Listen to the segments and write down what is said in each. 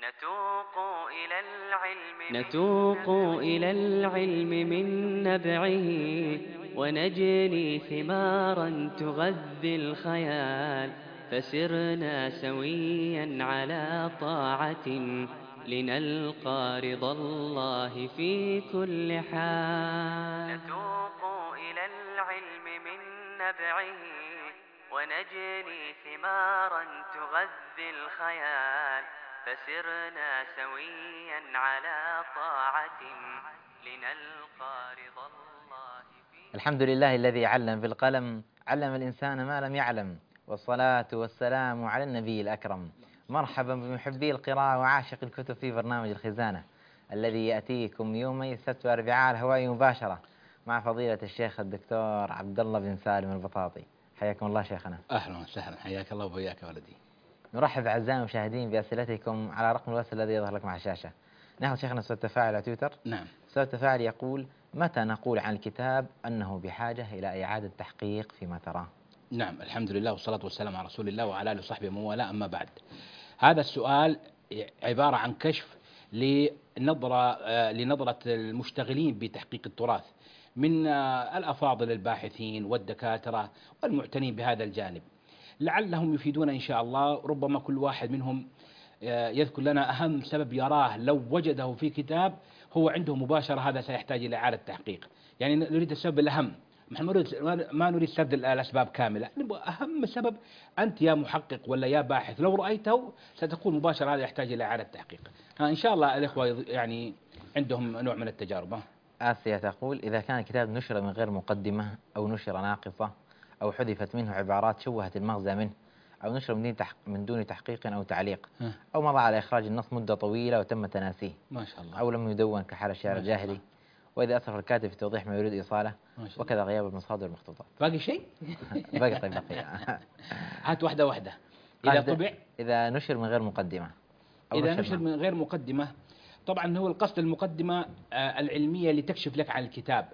نتوق إلى العلم من نبعه، ونجني ثمارا تغذي الخيال. فسرنا سويا على طاعة، لنلقى رضا الله في كل حال. نتوق إلى العلم من نبعه، ونجني ثمارا تغذي الخيال. فسرنا سويا على طاعة، لنلقى رضا الله في. الحمد لله الذي علم بالقلم، علم الإنسان ما لم يعلم، والصلاة والسلام على النبي الأكرم. مرحبا بمحبي القراءة وعاشق الكتب في برنامج الخزانة الذي يأتيكم يومي السبت والأربعاء على الهواء مباشرة مع فضيلة الشيخ الدكتور عبد الله بن سالم البطاطي. حياكم الله شيخنا. أهلا وسهلا، حياك الله وبياك ولدي. نرحب أعزائي المشاهدين بأسئلتكم على رقم الواتساب الذي يظهر لكم على الشاشة. ناخذ شيخنا سؤال تفاعل على تويتر. نعم. سؤال تفاعل يقول: متى نقول عن الكتاب أنه بحاجة إلى إعادة تحقيق فيما تراه؟ نعم، الحمد لله والصلاة والسلام على رسول الله وعلى آله وصحبه ومن والاه، أما بعد. هذا السؤال عبارة عن كشف لنظرة المشتغلين بتحقيق التراث من الأفاضل الباحثين والدكاترة والمعتنين بهذا الجانب، لعلهم يفيدون إن شاء الله. ربما كل واحد منهم يذكر لنا أهم سبب يراه لو وجده في كتاب هو عنده مباشرة هذا سيحتاج إلى إعادة تحقيق. يعني نريد السبب الأهم، ما نريد سرد الأسباب كاملة، نبغى أهم سبب أنت يا محقق ولا يا باحث لو رأيته ستقول مباشرة هذا يحتاج إلى إعادة تحقيق. إن شاء الله الإخوة يعني عندهم نوع من التجارب. آسيا تقول: إذا كان الكتاب نشر من غير مقدمة، أو نشر ناقصة، أو حذفت منه عبارات شوهت المغزى منه، أو نشر من دون تحقيق أو تعليق، أو مضى على إخراج النص مدة طويلة وتم تناسيه، ما شاء الله، أو لم يدون كحال الشعر الجاهلي، وإذا أسرف الكاتب في توضيح ما يريد إيصاله، وكذا غياب المصادر المخطوطات. باقي شيء؟ باقي. طيب باقي. هات واحدة. إذا طبع، إذا نشر من غير مقدمة، أو إذا نشر من غير مقدمة، طبعا هو القصد المقدمة العلمية اللي تكشف لك عن الكتاب.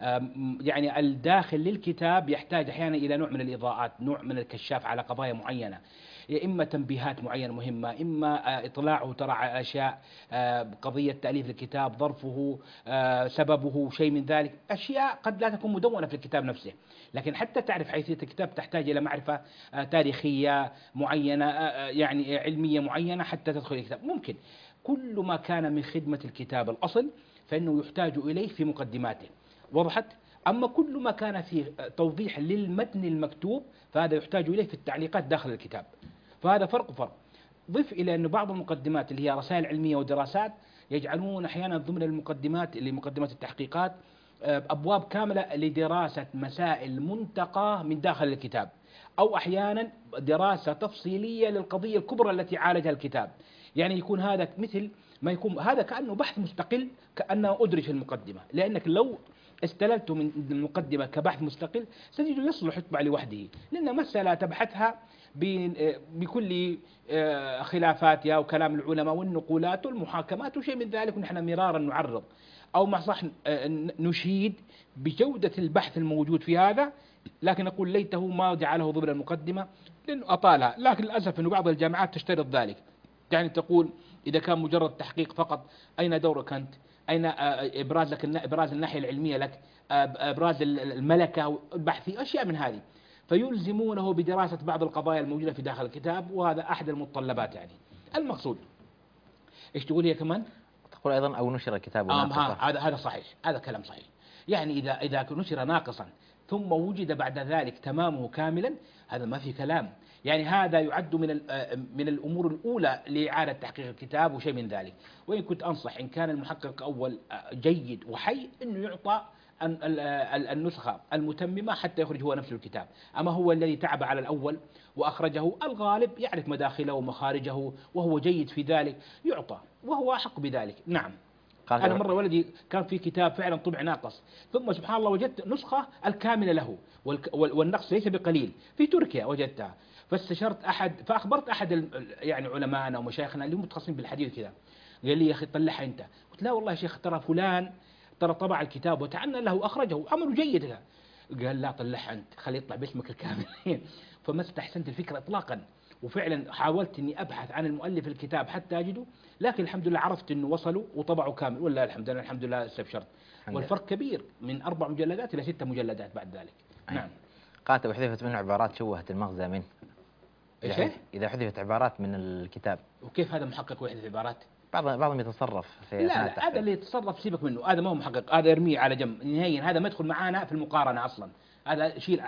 يعني الداخل للكتاب يحتاج أحيانا إلى نوع من الإضاءات، نوع من الكشاف على قضايا معينة، إما تنبيهات معينة مهمة، إما إطلاعه ترى على أشياء، قضية تأليف الكتاب، ظرفه، سببه، شيء من ذلك، أشياء قد لا تكون مدونة في الكتاب نفسه، لكن حتى تعرف حيثية الكتاب تحتاج إلى معرفة تاريخية معينة، يعني علمية معينة حتى تدخل الكتاب. ممكن كل ما كان من خدمة الكتاب الأصل فإنه يحتاج إليه في مقدماته، وضحت؟ أما كل ما كان فيه توضيح للمتن المكتوب فهذا يحتاج إليه في التعليقات داخل الكتاب، فهذا فرق. ضف إلى أن بعض المقدمات اللي هي رسائل علمية ودراسات يجعلون أحيانا ضمن المقدمات لمقدمات التحقيقات أبواب كاملة لدراسة مسائل منتقاة من داخل الكتاب، أو أحيانا دراسة تفصيلية للقضية الكبرى التي عالجها الكتاب. يعني يكون هذا مثل ما يكون هذا كأنه بحث مستقل، كأنه أدرج في المقدمة، لأنك لو استللت من المقدمة كبحث مستقل ستجد يصلح يطبع لوحده، لأن مسألة تبحثها بكل خلافاتها وكلام العلماء والنقولات والمحاكمات وشيء من ذلك، ونحن مرارا نعرض أو مع صح نشيد بجودة البحث الموجود في هذا، لكن أقول ليته ما جعله ضمن المقدمة لأنه أطالها. لكن للأسف أن بعض الجامعات تشترط ذلك، يعني تقول إذا كان مجرد تحقيق فقط أين دورك أنت؟ أين إبراز لك إبراز الناحية العلمية لك، إبراز الملكة البحثية، أشياء من هذه، فيلزمونه بدراسة بعض القضايا الموجودة في داخل الكتاب، وهذا أحد المتطلبات. يعني المقصود إيش تقول هي كمان؟ تقول أيضا أو نشر الكتاب ناقصا. هذا صحيح، هذا كلام صحيح. يعني إذا نشر ناقصا ثم وجد بعد ذلك تمامه كاملا، هذا ما في كلام. يعني هذا يعد من الأمور الأولى لإعادة تحقيق الكتاب وشيء من ذلك. وإن كنت أنصح إن كان المحقق أول جيد وحي أنه يعطى النسخة المتممة حتى يخرج هو نفس الكتاب. أما هو الذي تعب على الأول وأخرجه، الغالب يعرف مداخله ومخارجه وهو جيد في ذلك، يعطى وهو أحق بذلك. نعم. أنا مرة ولدي كان في كتاب فعلا طبع ناقص، ثم سبحان الله وجدت نسخة الكاملة له، والنقص ليس بقليل في تركيا وجدتها. فاستشرت فأخبرت أحد يعني علماءنا ومشايخنا اللي هم متخصصين بالحديث كذا، قال لي يا أخي طلعها أنت. قلت لا والله يا شيخ، ترى فلان طبع الكتاب وتعنى له أخرجه عمله جيد قال لا طلعها أنت، خليه يطلع باسمك الكامل. فما استحسنت الفكرة إطلاقا، وفعلا حاولت اني ابحث عن المؤلف الكتاب حتى اجده، لكن الحمد لله عرفت انه وصلوا وطبعوا كامل، ولا الحمد لله استبشرت. والفرق كبير من 4 مجلدات الى 6 مجلدات بعد ذلك. نعم. قالت وحذفت منه عبارات شوهت المغزى منه. ايش؟ اذا حذفت عبارات من الكتاب. وكيف هذا محقق ويحذف عبارات؟ بعضهم يتصرف في لا هذا اللي يتصرف سيبك منه، هذا ما هو محقق، هذا يرميه على جنب نهائيا، هذا ما يدخل معانا في المقارنة أصلا. هذا شيء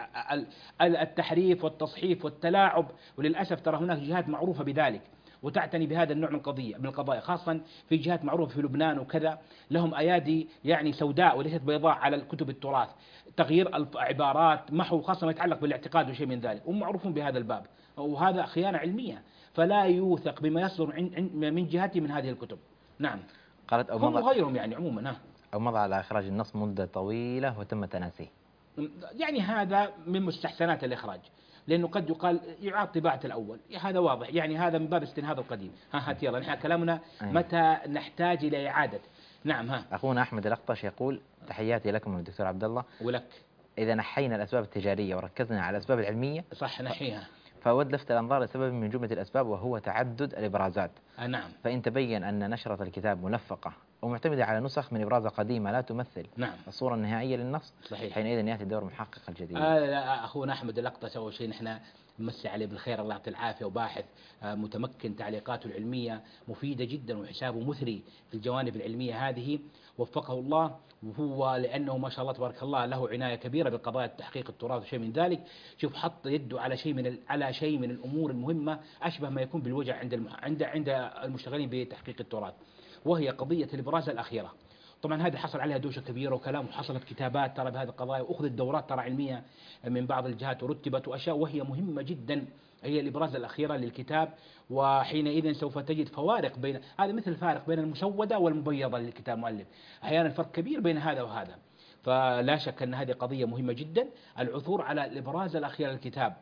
التحريف والتصحيف والتلاعب، وللأسف ترى هناك جهات معروفة بذلك وتعتني بهذا النوع من القضايا، خاصة في جهات معروفة في لبنان وكذا، لهم أيادي يعني سوداء وليست بيضاء على الكتب التراث، تغيير عبارات، محو، خاصة ما يتعلق بالاعتقاد وشيء من ذلك، هم معروفون بهذا الباب، وهذا خيانة علمية، فلا يوثق بما يصدر من جهتي من هذه الكتب. نعم. قالت هم وغيرهم يعني عموما. أو مضى على إخراج النص مدة طويلة وتم تناسيه. يعني هذا من مستحسنات الإخراج، لأنه قد يقال يعاد طباعة الأول، هذا واضح، يعني هذا من باب استنهاض القديم. هات يلا نحن كلامنا متى نحتاج إلى إعادة. نعم. أخونا أحمد الأقطش يقول تحياتي لكم الدكتور عبد الله. ولك. إذا نحينا الأسباب التجارية وركزنا على الأسباب العلمية صح نحيها، فأود لفت الأنظار لسبب من جملة الأسباب وهو تعدد الإبرازات. نعم. فإن تبين أن نشرة الكتاب منفقة ومعتمدة على نسخ من إبرازة قديمة لا تمثل نعم الصورة النهائية للنص، صحيح، حينئذ يأتي دور المحقق الجديد. أخونا أحمد الأقطش أول شيء نحن نمسي عليه بالخير، الله يعطيه العافية، وباحث متمكن، تعليقاته العلمية مفيدة جدا وحسابه مثري في الجوانب العلمية هذه، وفقه الله. وهو لأنه ما شاء الله تبارك الله له عناية كبيرة بقضايا التحقيق التراث وشيء من ذلك، شوف حط يده على شيء من الأمور المهمة أشبه ما يكون بالوجع عند المشتغلين بتحقيق التراث، وهي قضية الإبراز الأخيرة. طبعا هذه حصل عليها دوشة كبيرة وكلام، وحصلت كتابات ترى بهذه القضايا، وأخذت دورات ترى علمية من بعض الجهات ورتبت وأشياء، وهي مهمة جدا، هي الإبراز الأخيرة للكتاب. وحينئذ سوف تجد فوارق بين هذا، مثل الفارق بين المسودة والمبيضة للكتاب المؤلف، أحيانا فرق كبير بين هذا وهذا. فلا شك أن هذه قضية مهمة جدا، العثور على الإبراز الأخير للكتاب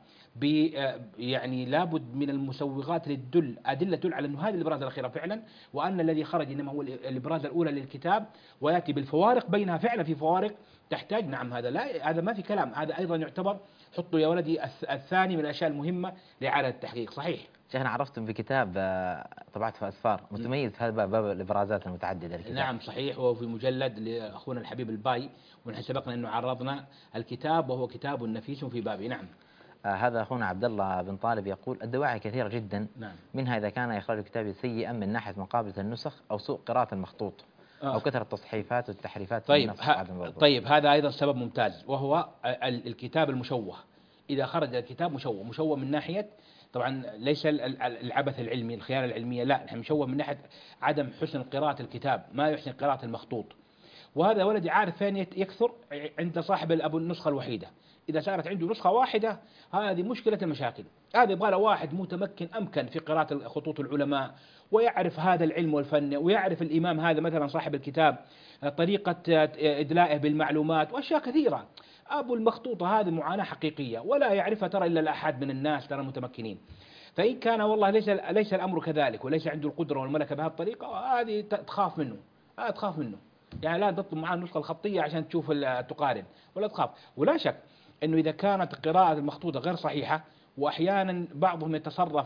يعني لابد من المسوغات أدلة تدل على أن هذه الإبراز الأخيرة فعلا، وأن الذي خرج إنما هو الإبراز الأولى للكتاب، ويأتي بالفوارق بينها، فعلا في فوارق تحتاج. نعم هذا ما في كلام، هذا أيضا يعتبر، حطوا يا ولدي الثاني من الأشياء المهمة لإعادة التحقيق. صحيح. شيخنا عرفتم بكتاب طبعته في أسفار متميز في هذا باب الإبرازات المتعددة الكتاب. نعم صحيح، وهو في مجلد لأخونا الحبيب الباي، ونحن سبقنا أنه عرضنا الكتاب وهو كتاب نفيس في بابه. نعم. هذا أخونا عبد الله بن طالب يقول الدواعي كثيرة جدا. نعم. منها إذا كان إخراج الكتاب سيئا من ناحية مقابلة النسخ أو سوء قراءة المخطوط أو كثرة التصحيفات والتحريفات. طيب هذا أيضا سبب ممتاز، وهو الكتاب المشوه. إذا خرج الكتاب مشوه من ناحية، طبعا ليس العبث العلمي، الخيانة العلمية، لا، نحن مشوه من ناحية عدم حسن قراءة الكتاب، ما يحسن قراءة المخطوط. وهذا ولدي عارف فين يكثر؟ عند صاحب النسخة الوحيدة. إذا صارت عنده نسخة واحدة هذه مشكلة المشاكل، هذا يبغى له واحد متمكن أمكن في قراءة خطوط العلماء، ويعرف هذا العلم والفن، ويعرف الإمام هذا مثلا صاحب الكتاب طريقة إدلائه بالمعلومات وأشياء كثيرة. أبو المخطوطة هذه معاناة حقيقية، ولا يعرفها ترى إلا الأحد من الناس ترى متمكنين. فإن كان والله ليس الأمر كذلك، وليس عنده القدرة والملكة بهذه الطريقة، هذه تخاف منه، تخاف منه. يعني لا تطلب معاه النسخة الخطية عشان تشوف تقارن، ولا تخاف. ولا شك أنه إذا كانت قراءة المخطوطة غير صحيحة، وأحيانا بعضهم يتصرف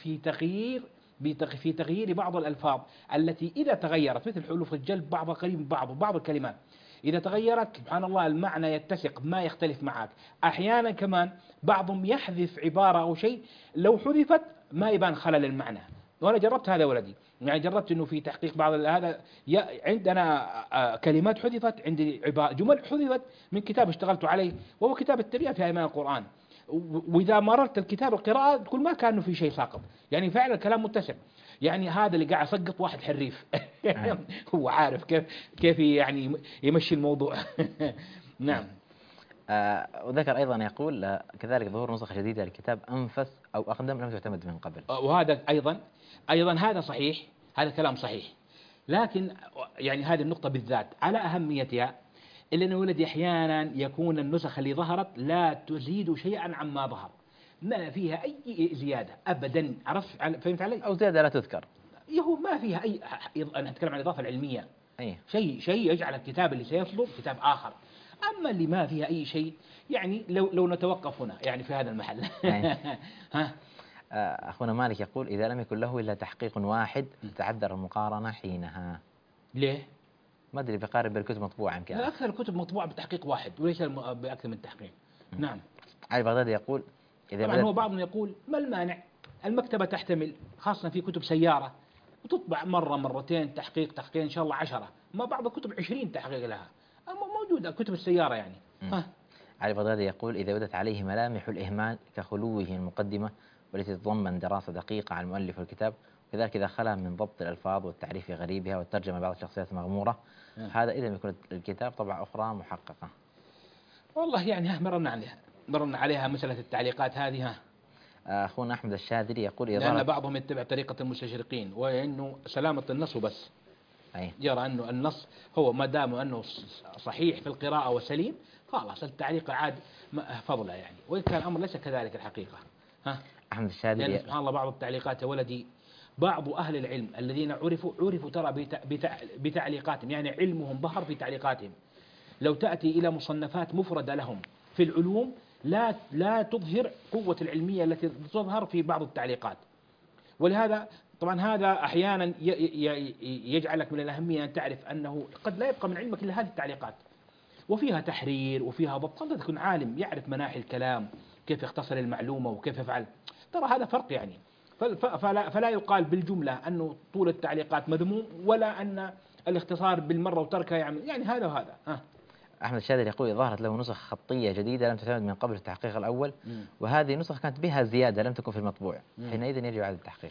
في تغيير بعض الألفاظ التي إذا تغيرت، مثل حروف الجلب بعضها قريب من بعض الكلمات إذا تغيرت سبحان الله المعنى يتسق، ما يختلف معك. أحيانا كمان بعضهم يحذف عبارة أو شيء لو حذفت ما يبان خلل المعنى، وأنا جربت هذا ولدي، يعني جربت أنه في تحقيق بعض هذا عندنا كلمات حذفت، عندي جمل حذفت من كتاب اشتغلت عليه، وهو كتاب التربية في أيمان القرآن، وإذا مررت الكتاب القراءة تقول ما كانوا في شيء ساقط، يعني فعلا الكلام متسق. يعني هذا اللي قاعد يسقط واحد حريف هو عارف كيف يعني يمشي الموضوع. نعم. وذكر أيضا يقول كذلك ظهور نسخ جديدة للكتاب أنفس أو أقدم لم تعتمد من قبل. وهذا أيضا هذا صحيح، هذا كلام صحيح، لكن يعني هذه النقطة بالذات على أهميتها، إلا أن ولدي أحيانا يكون النسخ اللي ظهرت لا تزيد شيئا عما ظهر، ما فيها أي زيادة أبدا، فهمت علي؟ أو زيادة لا تذكر، يهو ما فيها أنا أتكلم عن الإضافة العلمية، شيء يجعل الكتاب اللي سيطلب كتاب آخر. أما اللي ما فيها أي شيء، يعني لو نتوقف هنا يعني في هذا المحل. ها أخونا مالك يقول إذا لم يكن له إلا تحقيق واحد تتعذر المقارنة حينها. ليه؟ ما أدري بقارب بالكتب مطبوعة يمكن. لا، أكثر الكتب مطبوعة بتحقيق واحد وليس بأكثر من تحقيق. نعم. علي البغدادي يقول إذا طبعا هو بعضهم يقول ما المانع؟ المكتبة تحتمل، خاصة في كتب سيارة، وتطبع مرة مرتين تحقيق تحقيق إن شاء الله 10، ما بعض الكتب 20 تحقيق لها، أما موجودة كتب السيارة يعني. علي البغدادي يقول إذا بدت عليه ملامح الإهمال كخلوه المقدمة والتي تتضمن دراسة دقيقة عن المؤلف والكتاب، وكذلك إذا خلا من ضبط الألفاظ والتعريف في غريبها والترجمة بعض الشخصيات المغمورة، هذا إذا يكون الكتاب طبعة أخرى محققة. والله يعني مررنا عليها مسألة التعليقات هذه. أخونا أحمد الشاذلي يقول لأن بعضهم يتبع طريقة المستشرقين وإنه سلامة النص وبس. يرى أنه النص هو ما دام أنه صحيح في القراءة وسليم خلاص التعليق عاد فضله يعني، وإن كان الأمر ليس كذلك الحقيقة. أحمد الشاذلي لأن سبحان الله بعض التعليقات يا ولدي، بعض أهل العلم الذين عرفوا ترى بتعليقاتهم، يعني علمهم ظهر في تعليقاتهم. لو تأتي إلى مصنفات مفردة لهم في العلوم لا تظهر قوة العلمية التي تظهر في بعض التعليقات. ولهذا طبعا هذا أحيانا يجعلك من الأهمية أن تعرف أنه قد لا يبقى من علمك إلا هذه التعليقات، وفيها تحرير وفيها ضبط. قد تكون عالم يعرف مناحي الكلام، كيف يختصر المعلومة وكيف يفعل، ترى هذا فرق يعني. فلا يقال بالجملة أنه طول التعليقات مذموم، ولا أن الاختصار بالمرة وتركها يعني هذا وهذا. أحمد الشاذلي يقول ظهرت له نسخ خطية جديدة لم تعتمد من قبل التحقيق الأول، وهذه نسخ كانت بها زيادة لم تكن في المطبوع، حينئذ يجب إعادة التحقيق.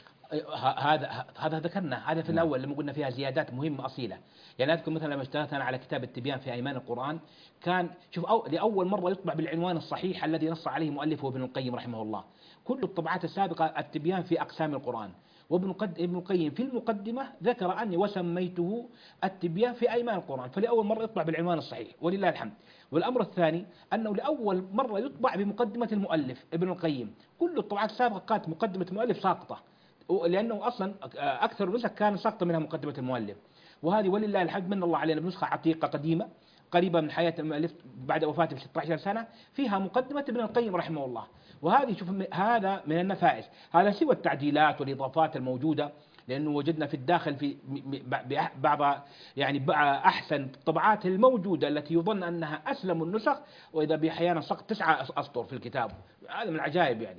هذا ذكرنا هذا في الأول لما قلنا فيها زيادات مهمة أصيلة. يعني أذكر مثلا لما اشتغلت أنا على كتاب التبيان في أيمان القرآن، كان شوف لأول مرة يطبع بالعنوان الصحيح الذي نص عليه مؤلفه ابن القيم رحمه الله. كل الطبعات السابقة التبيان في أقسام القرآن، وابن القيم في المقدمة ذكر أني وسميته التبيان في أيمان القرآن، فلأول مرة يطبع بالعنوان الصحيح ولله الحمد. والأمر الثاني أنه لأول مرة يطبع بمقدمة المؤلف ابن القيم. كل الطبعات السابقة كانت مقدمة المؤلف ساقطة، لأنه أصلا أكثر النسخ كان ساقطة منها مقدمة المؤلف. وهذه ولله الحمد من الله علينا بنسخة عتيقة قديمة قريبة من حياة المؤلف بعد وفاته ب 16 سنة، فيها مقدمة ابن القيم رحمه الله. وهذه شوف هذا من النفائس، هذا سوى التعديلات والإضافات الموجودة، لأنه وجدنا في الداخل في بعض يعني أحسن الطبعات الموجودة التي يظن أنها أسلم النسخ، وإذا بأحيانا سقط 9 أسطر في الكتاب. هذا من العجائب يعني.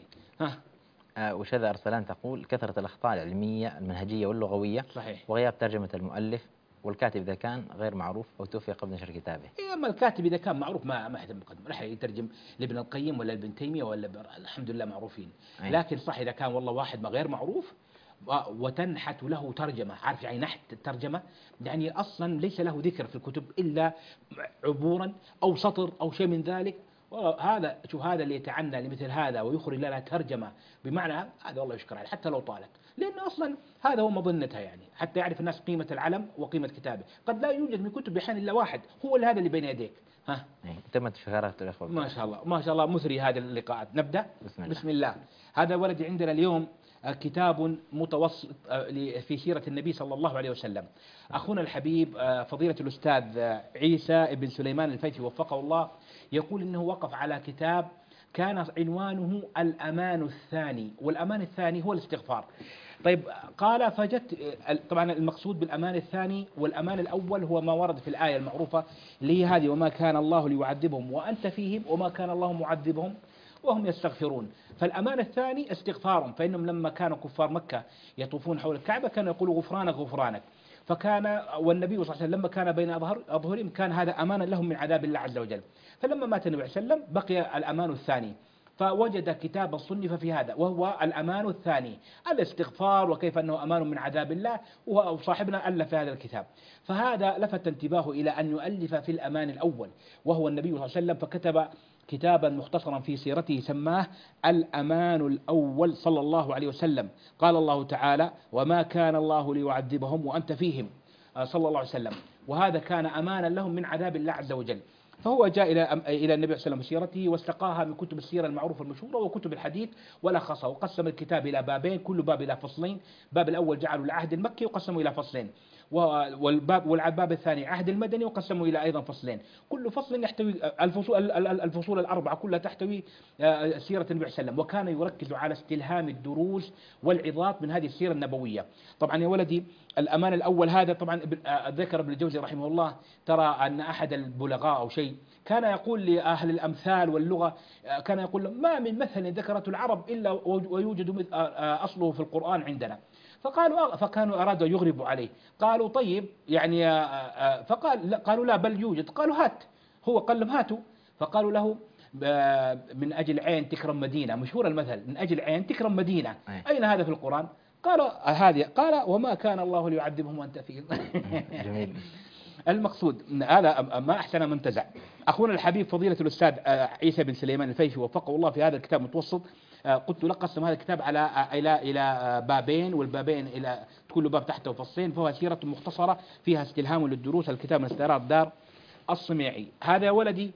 وشذا أرسلان تقول كثرة الأخطاء العلمية المنهجية واللغوية، صحيح، وغياب ترجمة المؤلف والكاتب إذا كان غير معروف أو توفي قبل نشر كتابه. أما الكاتب إذا كان معروف ما حد مقدم راح يترجم لابن القيم ولا ابن تيمية ولا الحمد لله معروفين. لكن صح إذا كان والله واحد ما غير معروف وتنحت له ترجمة، عارف يعني نحت الترجمة يعني أصلا ليس له ذكر في الكتب إلا عبورا أو سطر أو شيء من ذلك. هذا شوف هذا اللي يتعنى لمثل هذا ويخرج لنا ترجمة بمعنى هذا والله يشكر عليه حتى لو طالت، لأنه أصلا هذا هو مظنتها يعني، حتى يعرف الناس قيمة العلم وقيمة كتابه. قد لا يوجد من كتب بحين إلا واحد هو هذا اللي بين يديك. تمت شكرات الأخوة. ما شاء الله ما شاء الله مثري هذه اللقاءات. نبدأ بسم الله. هذا ولدي عندنا اليوم كتاب متوسط في سيرة النبي صلى الله عليه وسلم. أخونا الحبيب فضيلة الأستاذ عيسى بن سليمان الفيثي وفقه الله يقول إنه وقف على كتاب كان عنوانه الأمان الثاني، والأمان الثاني هو الاستغفار. طيب قال فجدت طبعا المقصود بالأمان الثاني والأمان الأول هو ما ورد في الآية المعروفة اللي هي هذه وما كان الله ليعذبهم وأنت فيهم وما كان الله معذبهم وهم يستغفرون. فالأمان الثاني استغفارهم، فإنهم لما كانوا كفار مكة يطوفون حول الكعبة كانوا يقولوا غفرانك غفرانك، فكان والنبي صلى الله عليه وسلم لما كان بين أظهرهم كان هذا أمانا لهم من عذاب الله عز وجل. فلما مات النبي صلى الله عليه وسلم بقي الأمان الثاني، فوجد كتابا صنف في هذا وهو الأمان الثاني الاستغفار وكيف أنه أمان من عذاب الله، وصاحبنا ألف هذا الكتاب. فهذا لفت انتباهه إلى أن يؤلف في الأمان الأول وهو النبي صلى الله عليه وسلم، فكتب كتابا مختصرا في سيرته سماه الأمان الأول صلى الله عليه وسلم. قال الله تعالى وما كان الله ليعذبهم وأنت فيهم صلى الله عليه وسلم، وهذا كان أمانا لهم من عذاب الله عز وجل. فهو جاء إلى النبي صلى الله عليه وسلم بسيرته واستقاها من كتب السيرة المعروفة المشهورة وكتب الحديث ولخصها، وقسم الكتاب إلى بابين، كل باب إلى فصلين. الباب الأول جعله العهد المكي وقسمه إلى فصلين، والباب الثاني عهد المدني وقسمه إلى أيضا فصلين. كل فصل يحتوي الفصول الأربعة كلها تحتوي سيرة النبي صلى الله عليه وسلم، وكان يركز على استلهام الدروس والعظات من هذه السيرة النبوية. طبعا يا ولدي الأمان الأول هذا طبعا ذكر ابن الجوزي رحمه الله، ترى أن أحد البلغاء أو شيء كان يقول لأهل الأمثال واللغة، كان يقول لهم ما من مثل ذكرته العرب إلا ويوجد أصله في القرآن عندنا. فكانوا أرادوا يغربوا عليه، قالوا طيب يعني قالوا لا بل يوجد، قالوا هات، هو قال لهم هاتوا، فقالوا له من أجل عين تكرم مدينة، مشهور المثل من أجل عين تكرم مدينة، أين هذا في القرآن؟ قال وما كان الله ليعذبهم وأنت فيهم. جميل. المقصود هذا ما أحسن من انتزع. أخونا الحبيب فضيلة الأستاذ عيسى بن سليمان الفيفي وفقه الله في هذا الكتاب المتوسط، قلت لك قسم هذا الكتاب إلى بابين، والبابين إلى كل باب تحته فصين، فهو سيرة مختصرة فيها استلهام للدروس. الكتاب من استعراض دار الصميعي. هذا يا ولدي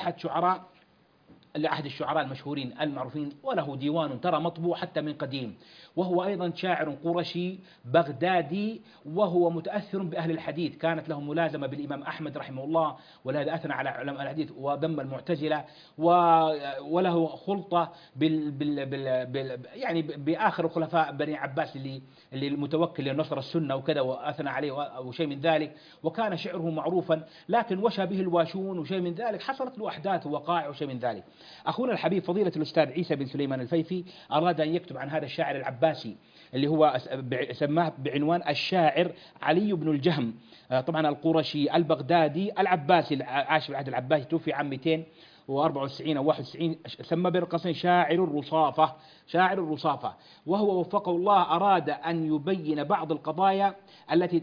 لأحد الشعراء المشهورين المعروفين، وله ديوان ترى مطبوع حتى من قديم، وهو أيضا شاعر قرشي بغدادي، وهو متأثر بأهل الحديث، كانت له ملازمة بالإمام أحمد رحمه الله، ولهذا أثنى على علماء الحديث وذم المعتزلة، وله خلطة يعني بآخر الخلفاء بني عباس اللي المتوكل لنصر السنة وكذا، وأثنى عليه وشيء من ذلك، وكان شعره معروفا، لكن وشى به الواشون وشيء من ذلك، حصلت له أحداث ووقائع وشيء من ذلك. أخونا الحبيب فضيلة الأستاذ عيسى بن سليمان الفيفي أراد أن يكتب عن هذا الشاعر العباسي اللي هو سماه بعنوان الشاعر علي بن الجهم، طبعا القرشي البغدادي العباسي، عاش في العهد العباسي، توفي عام 294 أو 91، سمى بين قوسين شاعر الرصافة. وهو وفقه الله أراد أن يبين بعض القضايا التي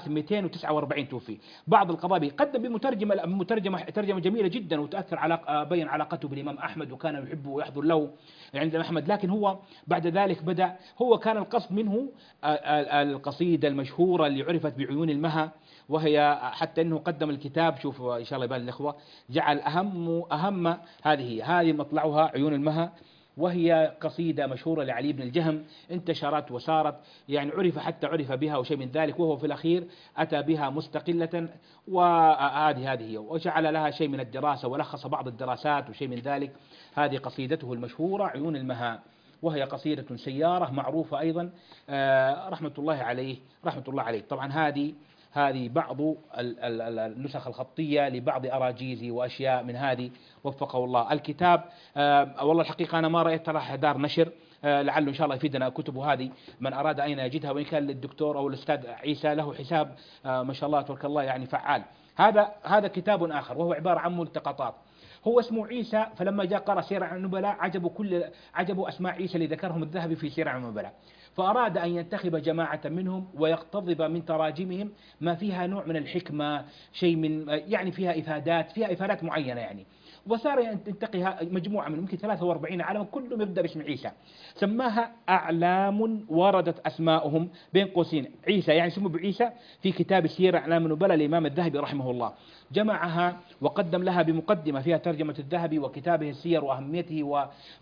249 توفي، بعض القضايا قدم ترجمة جميلة جدا، وتأثر على بين علاقته بالإمام أحمد، وكان يحبه ويحضر له عند أحمد. لكن هو بعد ذلك كان القصد منه القصيدة المشهورة اللي عرفت بعيون المها، وهي حتى أنه قدم الكتاب، شوف إن شاء الله يبان الإخوة، جعل أهم هذه مطلعها عيون المها، وهي قصيدة مشهورة لعلي بن الجهم، انتشرت وصارت يعني عرف بها وشيء من ذلك، وهو في الأخير أتى بها مستقلة، وهذه هي، وجعل لها شيء من الدراسة ولخص بعض الدراسات وشيء من ذلك. هذه قصيدته المشهورة عيون المها، وهي قصيدة سيارة معروفة أيضا، رحمة الله عليه. طبعا هذه بعض النسخ الخطية لبعض أراجيزي وأشياء من هذه، وفقه الله. الكتاب والله الحقيقة أنا ما رأيت راح دار نشر، لعله إن شاء الله يفيدنا كتبه هذه من أراد أين يجدها، وإن كان للدكتور أو الأستاذ عيسى له حساب ما شاء الله تبارك الله يعني فعال. هذا كتاب آخر وهو عبارة عن ملتقطات. هو اسمه عيسى، فلما جاء قرأ سير عن النبلاء عجبوا أسماء عيسى اللي ذكرهم الذهبي في سير عن النبلاء، فأراد أن ينتخب جماعة منهم ويقتضب من تراجمهم ما فيها نوع من الحكمة، شيء من يعني فيها إفادات معينة يعني، وصار ينتقي مجموعة من يمكن 43 علما كلهم يبدأ باسم عيسى، سماها أعلام وردت أسماؤهم بين قوسين عيسى، يعني اسمه بعيسى في كتاب سير أعلام النبلاء الإمام الذهبي رحمه الله، جمعها وقدم لها بمقدمة فيها ترجمة الذهبي وكتابه السير وأهميته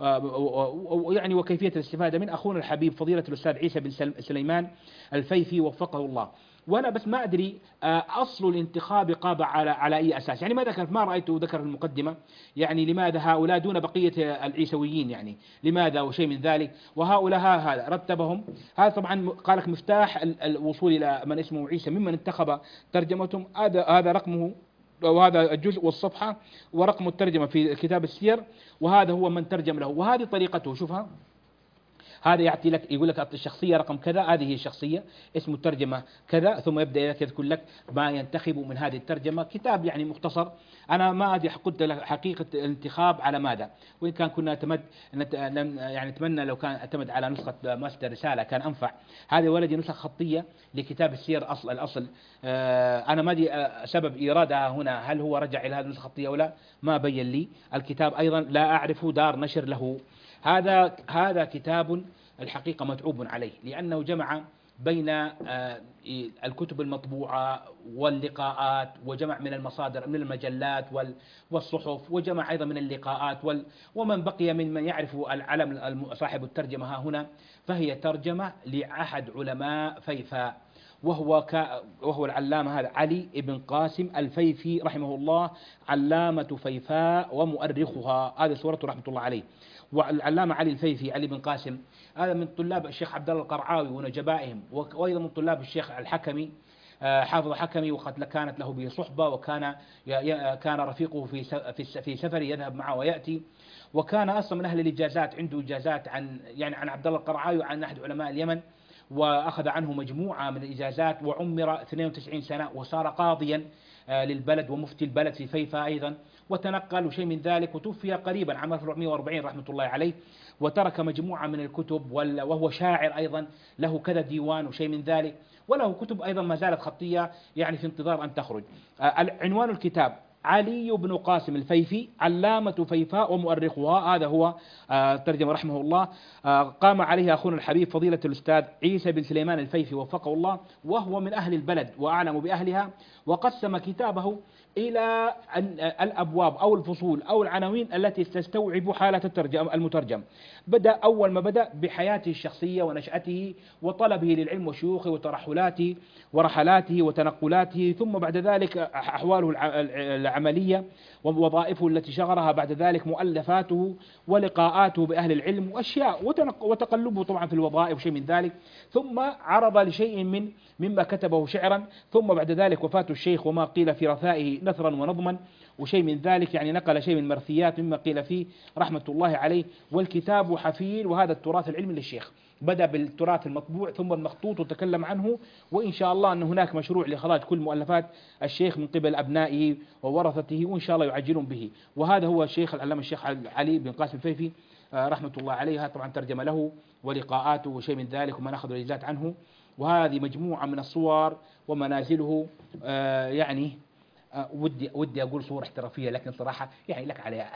ويعني وكيفية الاستفادة من. أخونا الحبيب فضيلة الأستاذ عيسى بن سليمان الفيفي وفقه الله. وأنا بس ما أدري أصل الانتخاب قاب على أي أساس، يعني ما رأيته ذكر في المقدمة، يعني لماذا هؤلاء دون بقية العيسويين، يعني لماذا وشيء من ذلك، وهؤلاء هذا رتبهم. هذا طبعا قال لك مفتاح الوصول إلى من اسمه عيسى ممن انتخب ترجمتهم، هذا رقمه، وهذا الجزء والصفحة ورقم الترجمة في كتاب السير، وهذا هو من ترجم له، وهذه طريقته. شوفها، هذا يعطي لك يقول لك الشخصية رقم كذا، هذه هي الشخصية، اسم الترجمة كذا، ثم يبدأ يذكر لك ما ينتخب من هذه الترجمة. كتاب يعني مختصر، أنا ما أدري قلت لك حقيقة الانتخاب على ماذا، وإن كان كنا يعني نتمنى لو كان اعتمد على نسخة ماستر رسالة كان أنفع. هذه ولدي نسخة خطية لكتاب السير الأصل، أنا ما أدري سبب إيرادها هنا، هل هو رجع إلى هذه النسخة الخطية ولا ما بين لي. الكتاب أيضا لا أعرف دار نشر له. هذا كتاب الحقيقة متعوب عليه، لأنه جمع بين الكتب المطبوعة واللقاءات، وجمع من المصادر من المجلات والصحف، وجمع أيضا من اللقاءات ومن بقي من يعرف العلم صاحب الترجمة ها هنا، فهي ترجمة لأحد علماء فيفاء، وهو العلامة هذا علي بن قاسم الفيفي رحمه الله، علامة فيفاء ومؤرخها، هذه صورته رحمة الله عليه. والعلامة علي الفيفي علي بن قاسم هذا من طلاب الشيخ عبد الله القرعاوي ونجبائهم، وأيضا من طلاب الشيخ الحكمي حافظ حكمي، وقد كانت له به صحبة، وكان كان رفيقه في سفر يذهب معه ويأتي، وكان أصلا من أهل الإجازات، عنده إجازات عن عبد الله القرعاوي وعن أحد علماء اليمن، وأخذ عنه مجموعة من الإجازات، وعمر 92 سنة، وصار قاضيا للبلد ومفتي البلد في فيفا أيضا، وتنقل وشيء من ذلك، وتوفي قريبا عام 1440 رحمة الله عليه، وترك مجموعة من الكتب، وهو شاعر أيضا، له كذا ديوان وشيء من ذلك، وله كتب أيضا ما زالت خطية يعني في انتظار أن تخرج. عنوان الكتاب علي بن قاسم الفيفي علامة فيفاء ومؤرخها، هذا هو ترجمة رحمه الله. قام عليه أخونا الحبيب فضيلة الأستاذ عيسى بن سليمان الفيفي وفقه الله، وهو من أهل البلد وأعلم بأهلها، وقسم كتابه إلى الأبواب أو الفصول أو العناوين التي تستوعب حالة المترجم. أول ما بدأ بحياته الشخصية ونشأته وطلبه للعلم وشيوخه وترحلاته ورحلاته وتنقلاته، ثم بعد ذلك أحواله العملية ووظائفه التي شغلها، بعد ذلك مؤلفاته ولقاءاته بأهل العلم وأشياء وتقلبه طبعا في الوظائف وشيء من ذلك، ثم عرض لشيء مما كتبه شعرا، ثم بعد ذلك وفاة الشيخ وما قيل في رثائه نثرا ونظما وشيء من ذلك، يعني نقل شيء من مرثيات مما قيل فيه رحمة الله عليه. والكتاب حفيل، وهذا التراث العلمي للشيخ، بدأ بالتراث المطبوع ثم المخطوط وتكلم عنه، وإن شاء الله أن هناك مشروع لإخراج كل مؤلفات الشيخ من قبل أبنائه وورثته، وإن شاء الله يعجلون به. وهذا هو الشيخ العلامة الشيخ علي بن قاسم الفيفي رحمة الله عليه، طبعا ترجمة له ولقاءاته وشيء من ذلك وما نأخذ الإجازات عنه. وهذه مجموعة من الصور ومنازله، يعني ودي أقول صور احترافية، لكن صراحة يعني لك عليها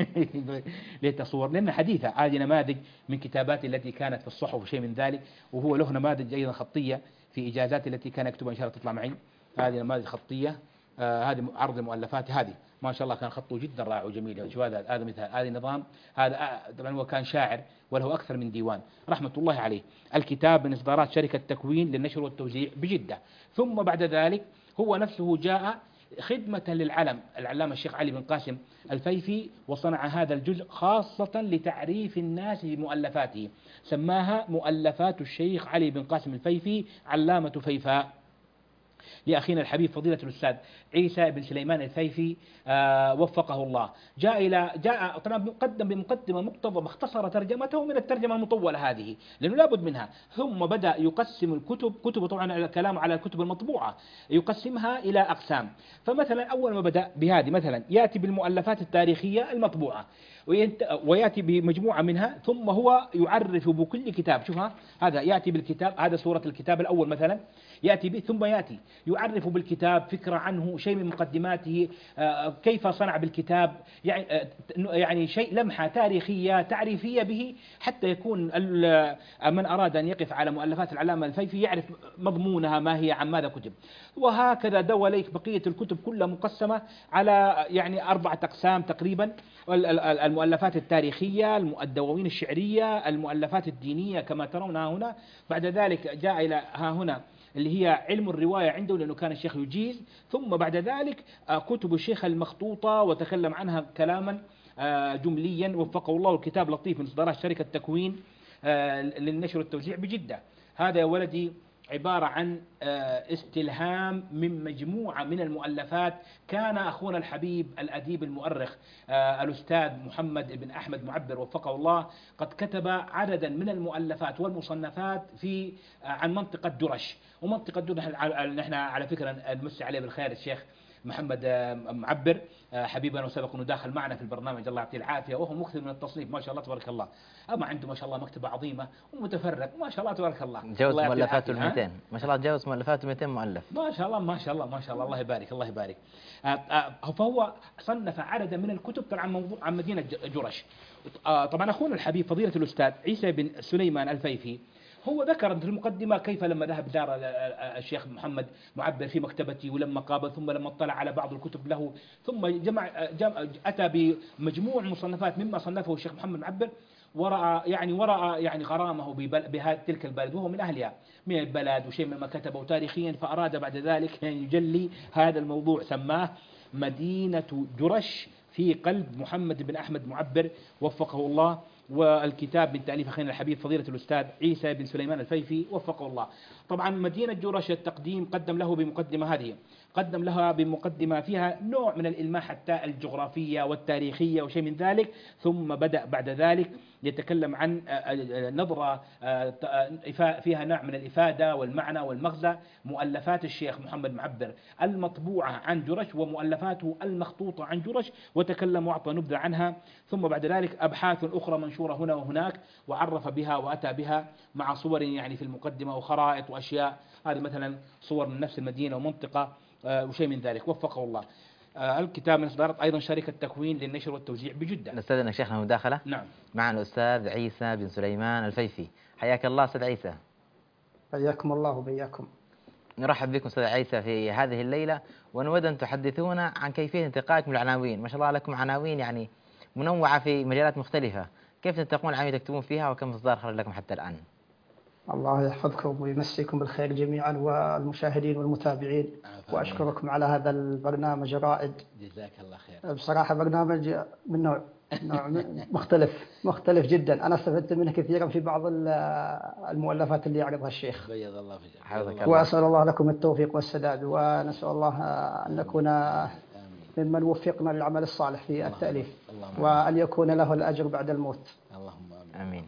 ليت صور، لأن حديثة هذه نماذج من كتابات التي كانت في الصحف وشيء من ذلك، وهو له نماذج أيضا خطية في إجازات التي كان يكتبها، إن شاء الله تطلع معي هذه نماذج خطية. هذه عرض المؤلفات، هذه ما شاء الله كان خطه جدا رائع وجميل. شوف هذا مثال، هذا نظام، هذا طبعا هو كان شاعر وله أكثر من ديوان رحمة الله عليه. الكتاب من إصدارات شركة تكوين للنشر والتوزيع بجدة. ثم بعد ذلك هو نفسه جاء خدمة للعلم العلامة الشيخ علي بن قاسم الفيفي، وصنع هذا الجزء خاصة لتعريف الناس بمؤلفاته، سماها مؤلفات الشيخ علي بن قاسم الفيفي علامة فيفاء، لأخينا الحبيب فضيلة الأستاذ عيسى بن سليمان الفيفي وفقه الله. جاء طبعا مقدم بمقدمة مقتضبة مختصرة ترجمته من الترجمة المطولة هذه، لأنه لابد منها. ثم بدأ يقسم كتب طبعا الكلام على الكتب المطبوعة، يقسمها إلى أقسام. فمثلا أول ما بدأ بهذه، مثلا يأتي بالمؤلفات التاريخية المطبوعة ويأتي بمجموعة منها، ثم هو يعرف بكل كتاب. شوفها، هذا يأتي بالكتاب، هذا صورة الكتاب الأول مثلا يأتي به، ثم يأتي يعرف بالكتاب، فكرة عنه، شيء من مقدماته، كيف صنع بالكتاب، يعني شيء لمحة تاريخية تعريفية به، حتى يكون من أراد أن يقف على مؤلفات العلامة الفيفي يعرف مضمونها ما هي، عن ماذا كتب. وهكذا دوا ليك بقية الكتب كلها مقسمة على يعني 4 أقسام تقريبا: المؤلفات التاريخية، الدواوين الشعرية، المؤلفات الدينية كما ترونها هنا. بعد ذلك جاء إلى ها هنا اللي هي علم الرواية عنده، لأنه كان الشيخ يجيز. ثم بعد ذلك كتب الشيخ المخطوطة، وتكلم عنها كلاما جمليا وفقه الله. الكتاب لطيف من إصدارات شركة تكوين للنشر والتوزيع بجدة. هذا يا ولدي عبارة عن استلهام من مجموعة من المؤلفات. كان أخونا الحبيب الأديب المؤرخ الأستاذ محمد بن أحمد معبر وفقه الله قد كتب عددا من المؤلفات والمصنفات عن منطقة درش. ومنطقة درش نحن على فكرة نمسي عليه بالخير الشيخ محمد معبر حبيبنا، وسبق انه داخل معنا في البرنامج، الله يعطيه العافيه، وهو مكثر من التصنيف ما شاء الله تبارك الله. اما عنده ما شاء الله مكتبه عظيمه ومتفرق ما شاء الله تبارك الله. جوز مؤلفاته 200 ما شاء الله، جوز مؤلفاته 200 مؤلف ما شاء الله ما شاء الله ما شاء الله، الله يبارك الله يبارك. فهو صنف عددا من الكتب طبعا عن مدينه جرش. طبعا اخونا الحبيب فضيله الاستاذ عيسى بن سليمان الفيفي هو ذكر في المقدمة كيف لما ذهب زار الشيخ محمد معبر في مكتبتي، ولما قابل، ثم لما اطلع على بعض الكتب له، ثم أتى بمجموع مصنفات مما صنفه الشيخ محمد معبر، ورأى يعني غرامه تلك البلد، وهو من أهلها من البلد وشيء مما كتبه تاريخيا، فأراد بعد ذلك أن يجلي هذا الموضوع، سماه مدينة جرش في قلب محمد بن أحمد معبر وفقه الله. والكتاب من تأليف أخينا الحبيب فضيلة الأستاذ عيسى بن سليمان الفيفي وفقه الله. طبعا مدينة جرش التقديم قدم له بمقدمة هذه، قدم لها بمقدمة فيها نوع من الإلماح حتى الجغرافية والتاريخية وشيء من ذلك، ثم بدأ بعد ذلك يتكلم عن نظرة فيها نوع من الإفادة والمعنى والمغزى، مؤلفات الشيخ محمد معبر المطبوعة عن جرش ومؤلفاته المخطوطة عن جرش، وتكلم وأعطى نبذة عنها. ثم بعد ذلك أبحاث أخرى منشورة هنا وهناك، وعرف بها وأتى بها مع صور يعني في المقدمة وخرائط وأشياء، هذه مثلا صور من نفس المدينة ومنطقة وشيء من ذلك وفقه الله. الكتاب من إصدارات أيضا شركة تكوين للنشر والتوزيع بجدة. نستاذن شيخنا مداخلة. نعم. مع الأستاذ عيسى بن سليمان الفيفي. حياك الله أستاذ عيسى. حياكم الله وبياكم. نرحب بكم أستاذ عيسى في هذه الليلة، ونود أن تحدثونا عن كيفية انتقائكم العناوين. ما شاء الله لكم عناوين يعني منوعة في مجالات مختلفة، كيف تنتقون العناوين تكتبون فيها، وكم إصدار خرج لكم حتى الآن؟ الله يحفظكم ويمسيكم بالخير جميعا والمشاهدين والمتابعين، وأشكركم على هذا البرنامج الرائد. جزاك الله خير. بصراحة برنامج من نوع مختلف جدا، أنا استفدت منه كثيرا في بعض المؤلفات اللي يعرضها الشيخ. بيض الله فيك. وأسأل الله لكم التوفيق والسداد، ونسأل الله أن نكون ممن وفقنا للعمل الصالح في التأليف، وأن يكون له الأجر بعد الموت. اللهم آمين.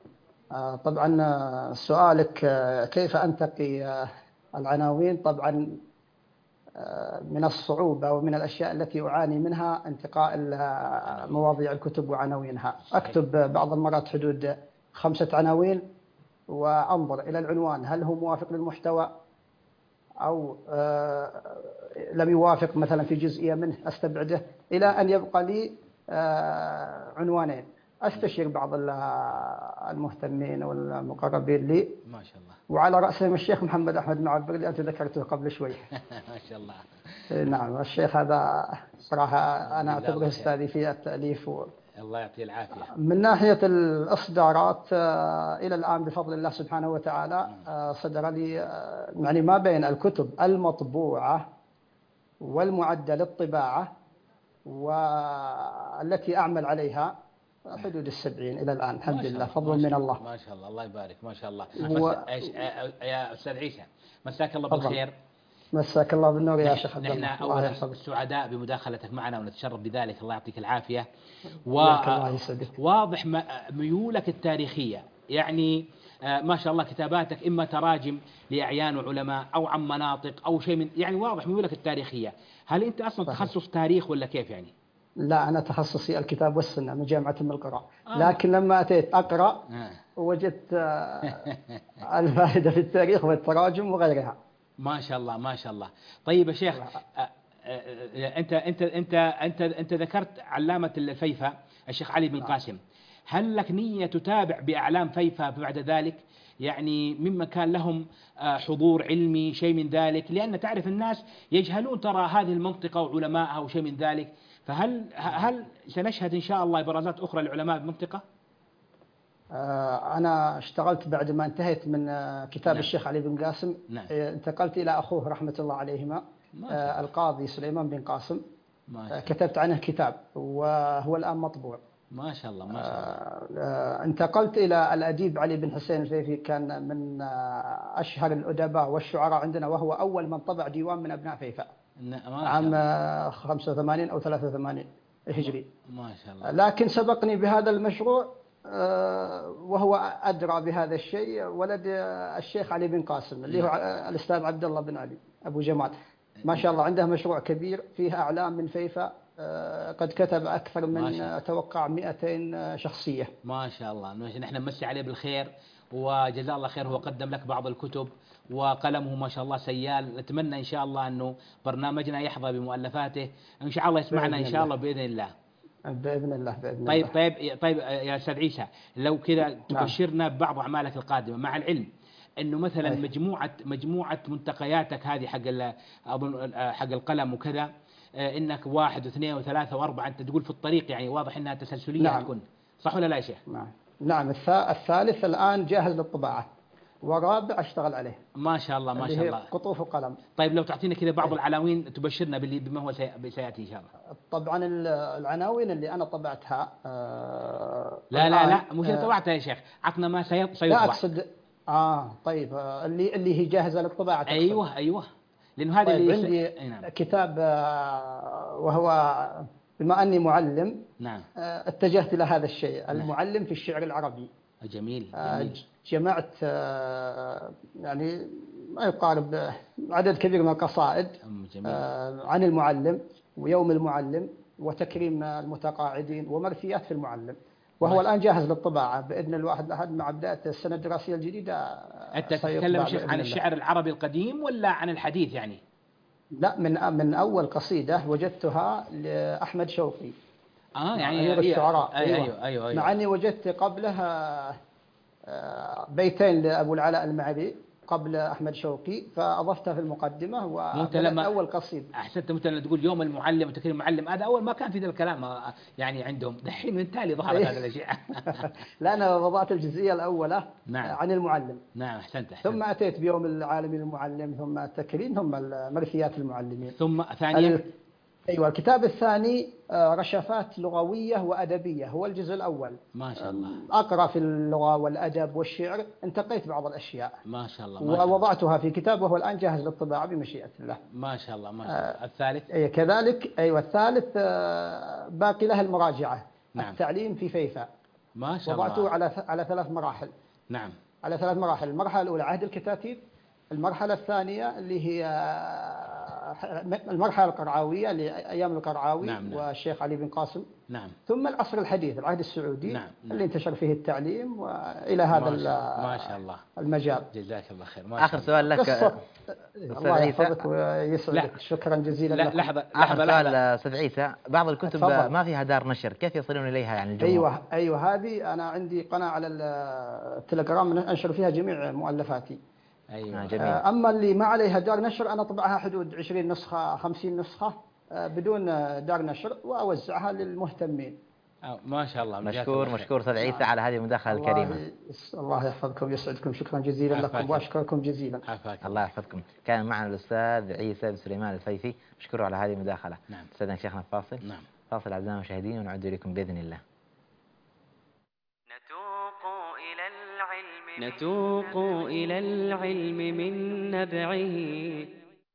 طبعا سؤالك كيف أنتقي العناوين، طبعا من الصعوبة ومن الأشياء التي أعاني منها انتقاء مواضيع الكتب وعناوينها. أكتب بعض المرات حدود 5 عناوين، وأنظر إلى العنوان هل هو موافق للمحتوى أو لم يوافق مثلا في جزئية منه أستبعده، إلى أن يبقى لي عنوانين. أستشير بعض المهتمين والمقربين لي، ما شاء الله، وعلى رأسهم الشيخ محمد أحمد معبر اللي أنت ذكرته قبل شوي. ما شاء الله. نعم، الشيخ هذا صراحة أنا أعتبره أستاذي في التأليف الله يعطيه العافية. من ناحية الإصدارات إلى الآن بفضل الله سبحانه وتعالى صدر لي يعني ما بين الكتب المطبوعة والمعدة للطباعة والتي أعمل عليها حدود 70 إلى الآن، الحمد لله، فضل من الله. ما شاء الله، الله يبارك، ما شاء الله. يا أستاذ عيسى، مساك الله بالخير. مساك الله بالنور يا شيخ عبد الله. نحن أولا سعداء بمداخلتك معنا ونتشرف بذلك، الله يعطيك العافية. واضح ميولك التاريخية، يعني ما شاء الله كتاباتك إما تراجم لأعيان وعلماء أو عن مناطق أو شيء من، يعني واضح ميولك التاريخية. هل أنت أصلا تخصص تاريخ ولا كيف يعني؟ لا، أنا تخصصي الكتاب والسنة من جامعة أم القرى، لكن لما أتيت أقرأ وجدت الفائدة في التاريخ والتراجم وغيرها. ما شاء الله ما شاء الله. طيب يا شيخ، أنت ذكرت علامة الفيفا الشيخ علي بن قاسم، هل لك نية تتابع بأعلام فيفا بعد ذلك، يعني ممن كان لهم حضور علمي شيء من ذلك؟ لأن تعرف الناس يجهلون ترى هذه المنطقة وعلماءها وشيء من ذلك، فهل سنشهد إن شاء الله إبرازات أخرى لعلماء المنطقة؟ أنا اشتغلت بعد ما انتهيت من كتاب نعم. الشيخ علي بن قاسم. نعم. انتقلت إلى أخوه رحمة الله عليهما القاضي سليمان بن قاسم. كتبت عنه كتاب وهو الآن مطبوع. ما شاء الله ما شاء الله. انتقلت إلى الأديب علي بن حسين الفيفي، كان من أشهر الأدباء والشعراء عندنا، وهو أول من طبع ديوان من أبناء فيفا عام 85 أو 83 هجري. ما شاء الله. لكن سبقني بهذا المشروع وهو أدرى بهذا الشيء ولد الشيخ علي بن قاسم اللي هو الأستاذ عبد الله بن علي أبو جمال، ما شاء الله عنده مشروع كبير فيه أعلام من فيفا، قد كتب أكثر من أتوقع 200 شخصية. ما شاء الله. نحن نمسي عليه بالخير وجزاه الله خير، هو قدم لك بعض الكتب وقلمه ما شاء الله سيال. نتمنى إن شاء الله أنه برنامجنا يحظى بمؤلفاته، إن شاء الله يسمعنا إن شاء الله بإذن الله. بإذن الله بإذن طيب الله. طيب يا أستاذ عيسى، لو كذا تبشرنا ببعض أعمالك القادمة، مع العلم انه مثلا مجموعه منتقياتك هذه حق القلم وكذا، انك 1 و2 و3 و4 انت تقول في الطريق، يعني واضح انها تسلسليه. نعم. تكون صح ولا لا يا شيخ؟ نعم. الثالث الان جاهز للطباعه، والرابع اشتغل عليه. ما شاء الله ما شاء الله. قطوف وقلم. طيب لو تعطينا كذا بعض العناوين تبشرنا بما هو سياتي ان شاء الله. طبعا العناوين اللي انا طبعتها لا مش طبعتها يا شيخ، عطنا ما سيطبع. لا اقصد طيب اللي هي جاهزه للطباعه. ايوه لانه هذا طيب اللي عندي كتاب، وهو بما اني معلم، نعم، اتجهت الى هذا الشيء، المعلم في الشعر العربي. جميل. جمعت يعني ما يقارب عدد كبير من القصائد عن المعلم ويوم المعلم وتكريم المتقاعدين ومرثيات في المعلم، وهو الآن جاهز للطباعة بإذن الواحد الأحد مع بداية السنة الدراسية الجديدة. أنت تتكلم شيخ عن الشعر العربي القديم ولا عن الحديث يعني؟ لا، من أول قصيدة وجدتها لأحمد شوقي. يعني الشعراء. أيوة. مع أني وجدت قبلها بيتين لأبو العلاء المعري قبل أحمد شوقي، فأضفتها في المقدمة وبدأت أول قصيدة. أحسنت، مثلا تقول يوم المعلم وتكريم المعلم، هذا أول ما كان في ذا الكلام يعني عندهم، دحين من تالي ظهرت هذه الأشياء. لا، أنا وضعت الجزئية الأولى عن المعلم. نعم أحسنت. ثم أتيت بيوم العالمي للمعلم، ثم التكريم، ثم مرثيات المعلمين. ثم ثانيا أيوة، الكتاب الثاني رشفات لغوية وأدبية، هو الجزء الأول. ما شاء الله. أقرأ في اللغة والأدب والشعر، انتقيت بعض الأشياء. ما شاء الله. ووضعتها في كتاب، وهو الآن جاهز للطباعة بمشيئة الله. ما شاء الله ما شاء الله. الثالث كذلك. الثالث باقي له المراجعة. نعم. التعليم في فيفا. ما شاء الله. وضعته على 3 مراحل. نعم. على 3 مراحل. المرحلة الأولى عهد الكتاتيب، المرحلة الثانية اللي هي المرحلة القرعاوية لأيام القرعاوي. نعم. والشيخ علي بن قاسم. نعم. ثم العصر الحديث، العهد السعودي. نعم. اللي انتشر فيه التعليم وإلى هذا ما شاء الله المجال. جزاك الله خير. آخر سؤال لك الله يحفظك ويسعدك. شكرا جزيلا لك. لحظة أستاذ عيسى، بعض الكتب ما فيها دار نشر، كيف يصلون إليها يعني الجمهور؟ أيوة هذه أنا عندي قناة على التليجرام أنشر فيها جميع مؤلفاتي. أيوة. جميل. أما اللي ما عليها دار نشر أنا طبعها حدود 20 نسخة 50 نسخة بدون دار نشر، وأوزعها للمهتمين. ما شاء الله. مشكور أستاذ عيسى على هذه المداخلة الكريمة. الله يحفظكم ويسعدكم. شكرا جزيلا لكم وأشكركم جزيلا. الله يحفظكم. كان معنا الأستاذ عيسى بن سليمان الفيفي، أشكره على هذه المداخلة. نعم. أستاذنا شيخنا الفاصل. نعم. فاصل أعزائنا المشاهدين ونعود إليكم بإذن الله. نتوق إلى العلم من نبعه.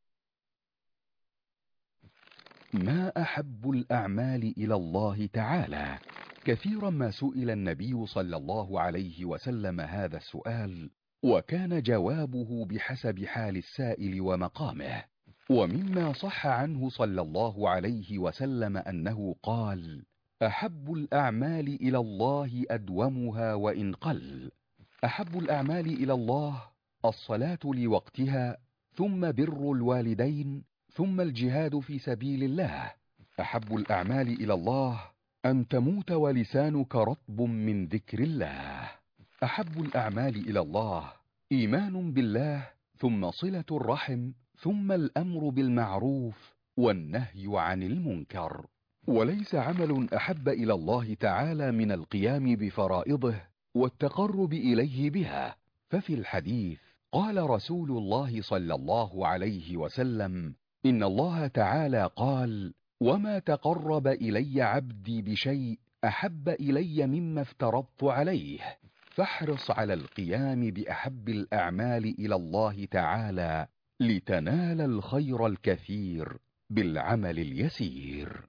ما أحب الأعمال إلى الله تعالى؟ كثيرا ما سئل النبي صلى الله عليه وسلم هذا السؤال، وكان جوابه بحسب حال السائل ومقامه. ومما صح عنه صلى الله عليه وسلم أنه قال: أحب الأعمال إلى الله أدومها وإن قل. أحب الأعمال إلى الله الصلاة لوقتها، ثم بر الوالدين، ثم الجهاد في سبيل الله. أحب الأعمال إلى الله أن تموت ولسانك رطب من ذكر الله. أحب الأعمال إلى الله إيمان بالله، ثم صلة الرحم، ثم الأمر بالمعروف والنهي عن المنكر. وليس عمل أحب إلى الله تعالى من القيام بفرائضه والتقرب إليه بها. ففي الحديث قال رسول الله صلى الله عليه وسلم: إن الله تعالى قال: وما تقرب إلي عبدي بشيء أحب إلي مما افترضت عليه. فاحرص على القيام بأحب الأعمال إلى الله تعالى لتنال الخير الكثير بالعمل اليسير.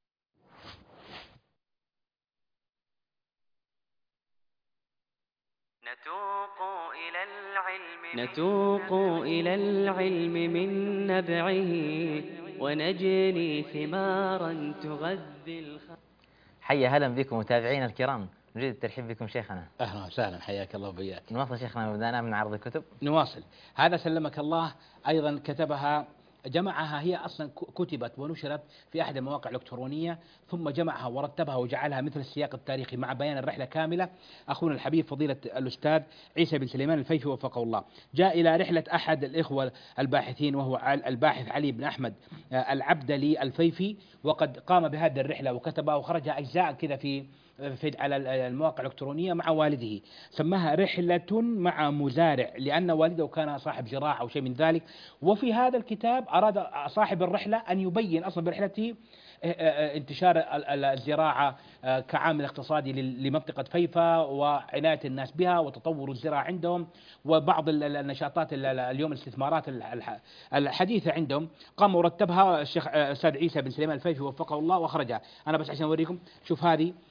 نتوق إلى العلم من نبعه، ونجني ثمارا تغذي الخير. حيا هلا بكم متابعينا الكرام، نريد الترحيب بكم شيخنا. أهلا وسهلا، حياك الله وبياك. نواصل شيخنا، بدأنا من عرض الكتب. نواصل. هذا سلمك الله أيضا كتبها جمعها، هي أصلا كتبت ونشرت في أحد المواقع الإلكترونية، ثم جمعها ورتبها وجعلها مثل السياق التاريخي مع بيان الرحلة كاملة. أخونا الحبيب فضيلة الأستاذ عيسى بن سليمان الفيفي وفقه الله جاء إلى رحلة أحد الإخوة الباحثين وهو الباحث علي بن أحمد العبدلي الفيفي، وقد قام بهذه الرحلة وكتبها وخرجها أجزاء كذا على المواقع الإلكترونية مع والده، سماها رحلة مع مزارع، لأن والده كان صاحب زراعة أو شيء من ذلك. وفي هذا الكتاب أراد صاحب الرحلة أن يبين أصلا برحلته انتشار الزراعة كعامل اقتصادي لمنطقة فيفا، وعناية الناس بها، وتطور الزراعة عندهم، وبعض النشاطات اليوم الاستثمارات الحديثة عندهم. قام ورتبها الشيخ الأستاذ عيسى بن سليمان الفيفي وفقه الله وخرجها. أنا بس عشان أوريكم، شوف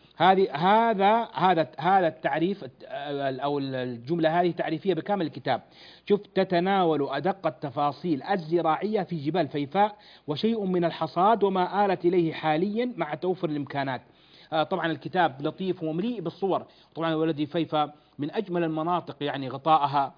هذا التعريف أو الجملة هذه تعريفية بكامل الكتاب. شوف: تتناول أدق التفاصيل الزراعية في جبال فيفاء وشيء من الحصاد وما آلت إليه حاليا مع توفر الإمكانات. طبعا الكتاب لطيف ومليء بالصور. طبعا ولدي فيفاء من أجمل المناطق، يعني غطائها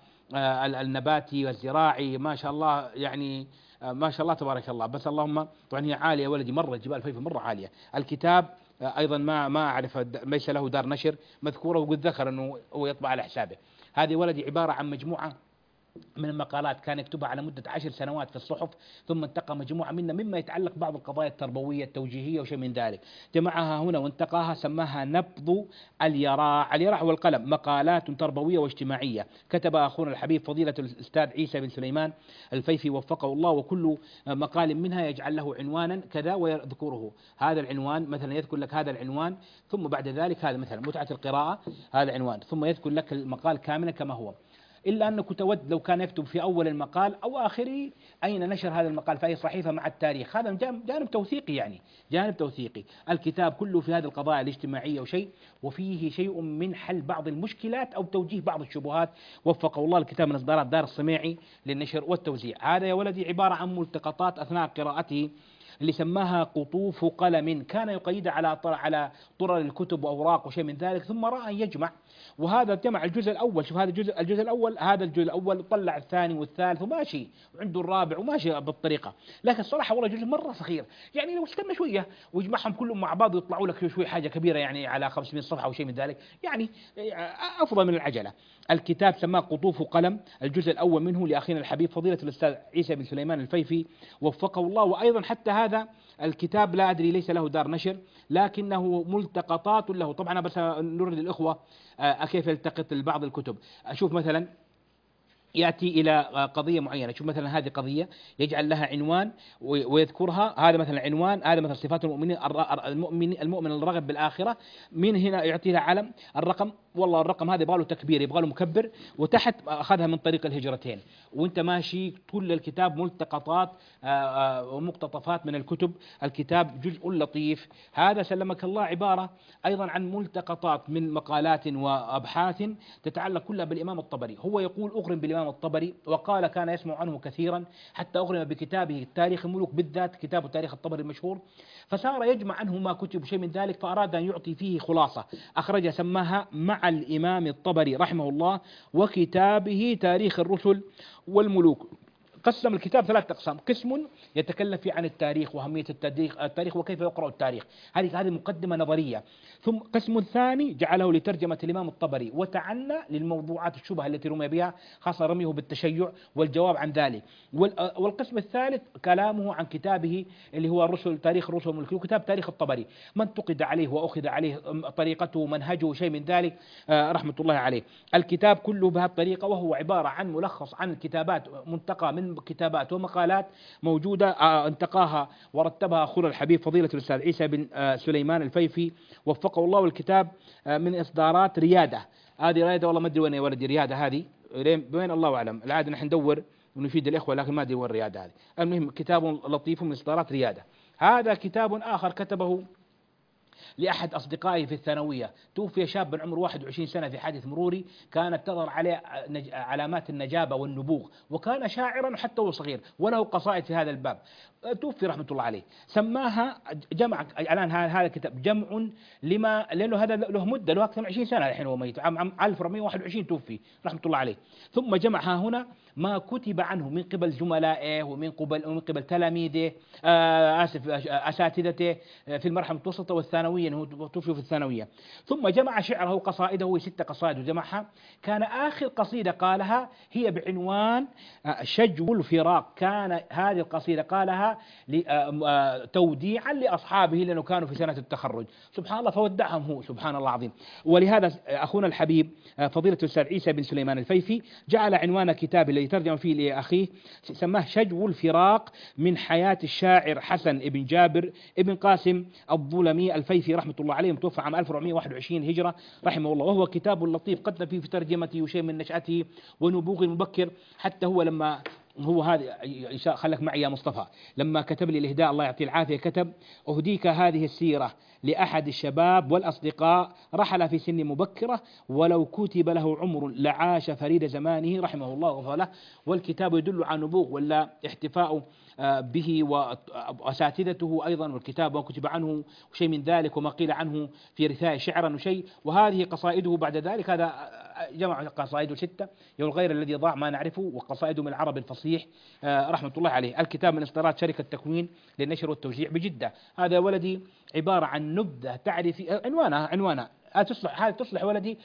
النباتي والزراعي ما شاء الله، يعني ما شاء الله تبارك الله. بس اللهم طبعا هي عالية ولدي مرة، جبال فيفا مرة عالية. الكتاب أيضا ما أعرف، ليس له دار نشر مذكورة، وقد ذكر أنه هو يطبع على حسابه. هذه ولدي عبارة عن مجموعة من المقالات كان يكتبها على مدة 10 سنوات في الصحف، ثم انتقى مجموعة منها مما يتعلق بعض القضايا التربوية التوجيهية وشيء من ذلك، جمعها هنا وانتقاها، سماها نبض اليراع. اليراع هو القلم، مقالات تربوية واجتماعية، كتبها أخونا الحبيب فضيلة الأستاذ عيسى بن سليمان الفيفي وفقه الله. وكل مقال منها يجعل له عنوانا كذا ويذكره. هذا العنوان مثلا يذكر لك هذا العنوان، ثم بعد ذلك هذا مثلا متعة القراءة، هذا عنوان، ثم يذكر لك المقال كاملا كما هو. إلا أنك تود لو كان يكتب في أول المقال أو آخره أين نشر هذا المقال في أي صحيفة مع التاريخ. هذا جانب توثيقي، يعني جانب توثيقي. الكتاب كله في هذه القضايا الاجتماعية وفيه شيء من حل بعض المشكلات أو توجيه بعض الشبهات. وفقه الله. الكتاب من إصدارات دار الصميعي للنشر والتوزيع. هذا يا ولدي عبارة عن ملتقطات أثناء قراءته اللي سماها قطوف قلم، كان يقيدها على طرر الكتب وأوراق وشيء من ذلك، ثم رأى أن يجمع، وهذا جمع الجزء الأول. شوف هذا الجزء الأول، هذا الجزء الأول طلع الثاني والثالث وماشي، وعنده الرابع وماشي بالطريقة. لكن الصراحة والله جزء مرة صغير، يعني لو استنى شوية ويجمعهم كلهم مع بعض ويطلعوا لك شوي حاجة كبيرة، يعني على 500 صفحة أو شيء من ذلك، يعني أفضل من العجلة. الكتاب سماه قطوف قلم، الجزء الأول منه لأخينا الحبيب فضيلة الأستاذ عيسى بن سليمان الفيفي وفقه الله. وأيضا حتى هذا الكتاب لا أدري ليس له دار نشر، لكنه ملتقطات له. طبعا بس نري للإخوة كيف يلتقط بعض الكتب. أشوف مثلا يأتي إلى قضية معينة، شوف مثلا هذه قضية يجعل لها عنوان ويذكرها، هذا مثلا عنوان، هذا مثلا صفات المؤمنين، المؤمن الرغب بالآخرة، من هنا يعطي لها علم، الرقم، والله الرقم هذا يبغى له تكبير، يبغى له مكبر، وتحت أخذها من طريق الهجرتين. وانت ماشي كل الكتاب ملتقطات ومقتطفات من الكتب. الكتاب جزء لطيف. هذا سلمك الله عبارة أيضا عن ملتقطات من مقالات وأبحاث تتعلق كلها بالإمام الطبري. هو يقول أغرم بالإمام الطبري، وقال كان يسمع عنه كثيرا، حتى أغرم بكتابه تاريخ الملوك، بالذات كتاب تاريخ الطبري المشهور. فصار يجمع عنه ما كتب شيء من ذلك، فأراد أن يعطي فيه خلاصة، أخرج سماها مع الإمام الطبري رحمه الله وكتابه تاريخ الرسل والملوك. قسم الكتاب 3 أقسام: قسم يتكلم فيه عن التاريخ وأهمية التاريخ وكيف يقرأ التاريخ، هذه مقدمة نظرية. ثم قسم ثاني جعله لترجمة الإمام الطبري وتعنى للموضوعات الشبهة التي رمي بها، خاصة رميه بالتشيع والجواب عن ذلك. والقسم الثالث كلامه عن كتابه اللي هو تاريخ الرسل والملوك، وكتاب تاريخ الطبري، من انتقد عليه وأخذ عليه طريقته منهجه شيء من ذلك رحمة الله عليه. الكتاب كله بهذه الطريقة، وهو عبارة عن ملخص عن الكتابات، منتقى من كتابات ومقالات موجودة انتقاها ورتبها أخونا الحبيب فضيلة الأستاذ عيسى بن سليمان الفيفي وفقه الله. والكتاب من إصدارات ريادة. هذه ريادة والله ما أدري وين يا ولدي ريادة هذه، وين الله أعلم، العادة نحن ندور ونفيد الإخوة لكن ما أدري وين ريادة هذه. المهم كتاب لطيف من إصدارات ريادة. هذا كتاب آخر كتبه لأحد أصدقائي في الثانوية، توفي شاب من عمر 21 سنة في حادث مروري، كانت تظهر عليه علامات النجابة والنبوغ، وكان شاعرا حتى وهو صغير، وله قصائد في هذا الباب. توفي رحمة الله عليه. سماها جمع الآن هذا الكتاب جمع لما، لأنه هذا له مدة، له أكثر من 20 سنة الحين هو ميت، عام 1421 توفي رحمة الله عليه. ثم جمعها هنا ما كتب عنه من قبل زملائه ومن قبل تلاميذه، أساتذته في المرحلة المتوسطة والثانوية، هو توفي في الثانوية. ثم جمع شعره وقصائده، 6 قصائد وجمعها. كان آخر قصيدة قالها هي بعنوان شجو الفراق. كان هذه القصيدة قالها توديعا لأصحابه لأنه كانوا في سنة التخرج، سبحان الله، فودعهم هو، سبحان الله العظيم. ولهذا أخونا الحبيب فضيلة الأستاذ عيسى بن سليمان الفيفي جعل عنوان كتابه الذي ترجم فيه لأخيه سماه شجو الفراق من حياة الشاعر حسن بن جابر بن قاسم الظلمي الفيفي رحمة الله عليه، متوفى عام 1421 هجرة رحمه الله. وهو كتاب لطيف قد فيه في ترجمته وشيء من نشأته ونبوغ المبكر. حتى هو لما هو هذا خلك معي يا مصطفى، لما كتب لي الإهداء الله يعطيه العافية، كتب: أهديك هذه السيرة لأحد الشباب والأصدقاء رحل في سن مبكرة، ولو كتب له عمر لعاش فريد زمانه رحمه الله وغفر له. والكتاب يدل على نبوغ ولا احتفاء به وأساتذته أيضا، والكتاب وكتب عنه وشيء من ذلك، وما قيل عنه في رثاء شعرا وشيء. وهذه قصائده بعد ذلك، هذا جمع قصائده 6 يا الغير الذي ضاع ما نعرفه، وقصائده من العرب الفصيح رحمة الله عليه. الكتاب من إصدارات شركة تكوين للنشر والتوزيع بجدة. هذا ولدي عبارة عن نبذة تعرفي، عنوانها هذه تصلح ولدي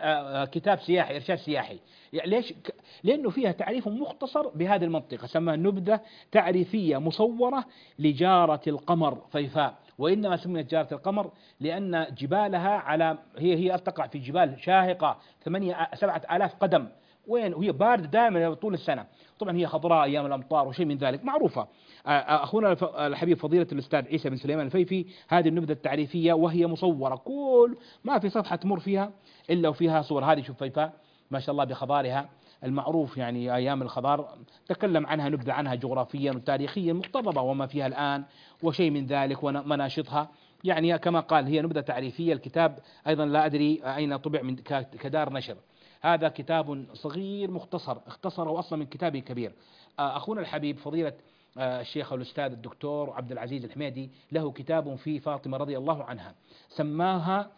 كتاب سياحي، إرشاد سياحي. يعني ليش؟ لأنه فيها تعريف مختصر بهذه المنطقة، سماها نبذة تعريفية مصورة لجارة القمر فيفاء. وإنما سميت جارة القمر لأن جبالها هي تقع في جبال شاهقة 7,000 قدم، وهي باردة دائما طول السنة. طبعا هي خضراء أيام الأمطار وشيء من ذلك، معروفة. أخونا الحبيب فضيلة الأستاذ عيسى بن سليمان الفيفي هذه النبذة التعريفية، وهي مصورة، كل ما في صفحة تمر فيها إلا وفيها صور. هذه شوف فيفاء ما شاء الله بخضارها المعروف، يعني أيام الخضار تكلم عنها، نبذة عنها جغرافيا وتاريخيا مقتضبة وما فيها الآن وشيء من ذلك ومناشطها. يعني كما قال هي نبذة تعريفية. الكتاب أيضا لا أدري أين طبع، من كدار نشر. هذا كتاب صغير مختصر، اختصره أصلا من كتاب كبير. أخونا الحبيب فضيلة الشيخ الأستاذ الدكتور عبد العزيز الحميدي له كتاب في فاطمة رضي الله عنها، سماها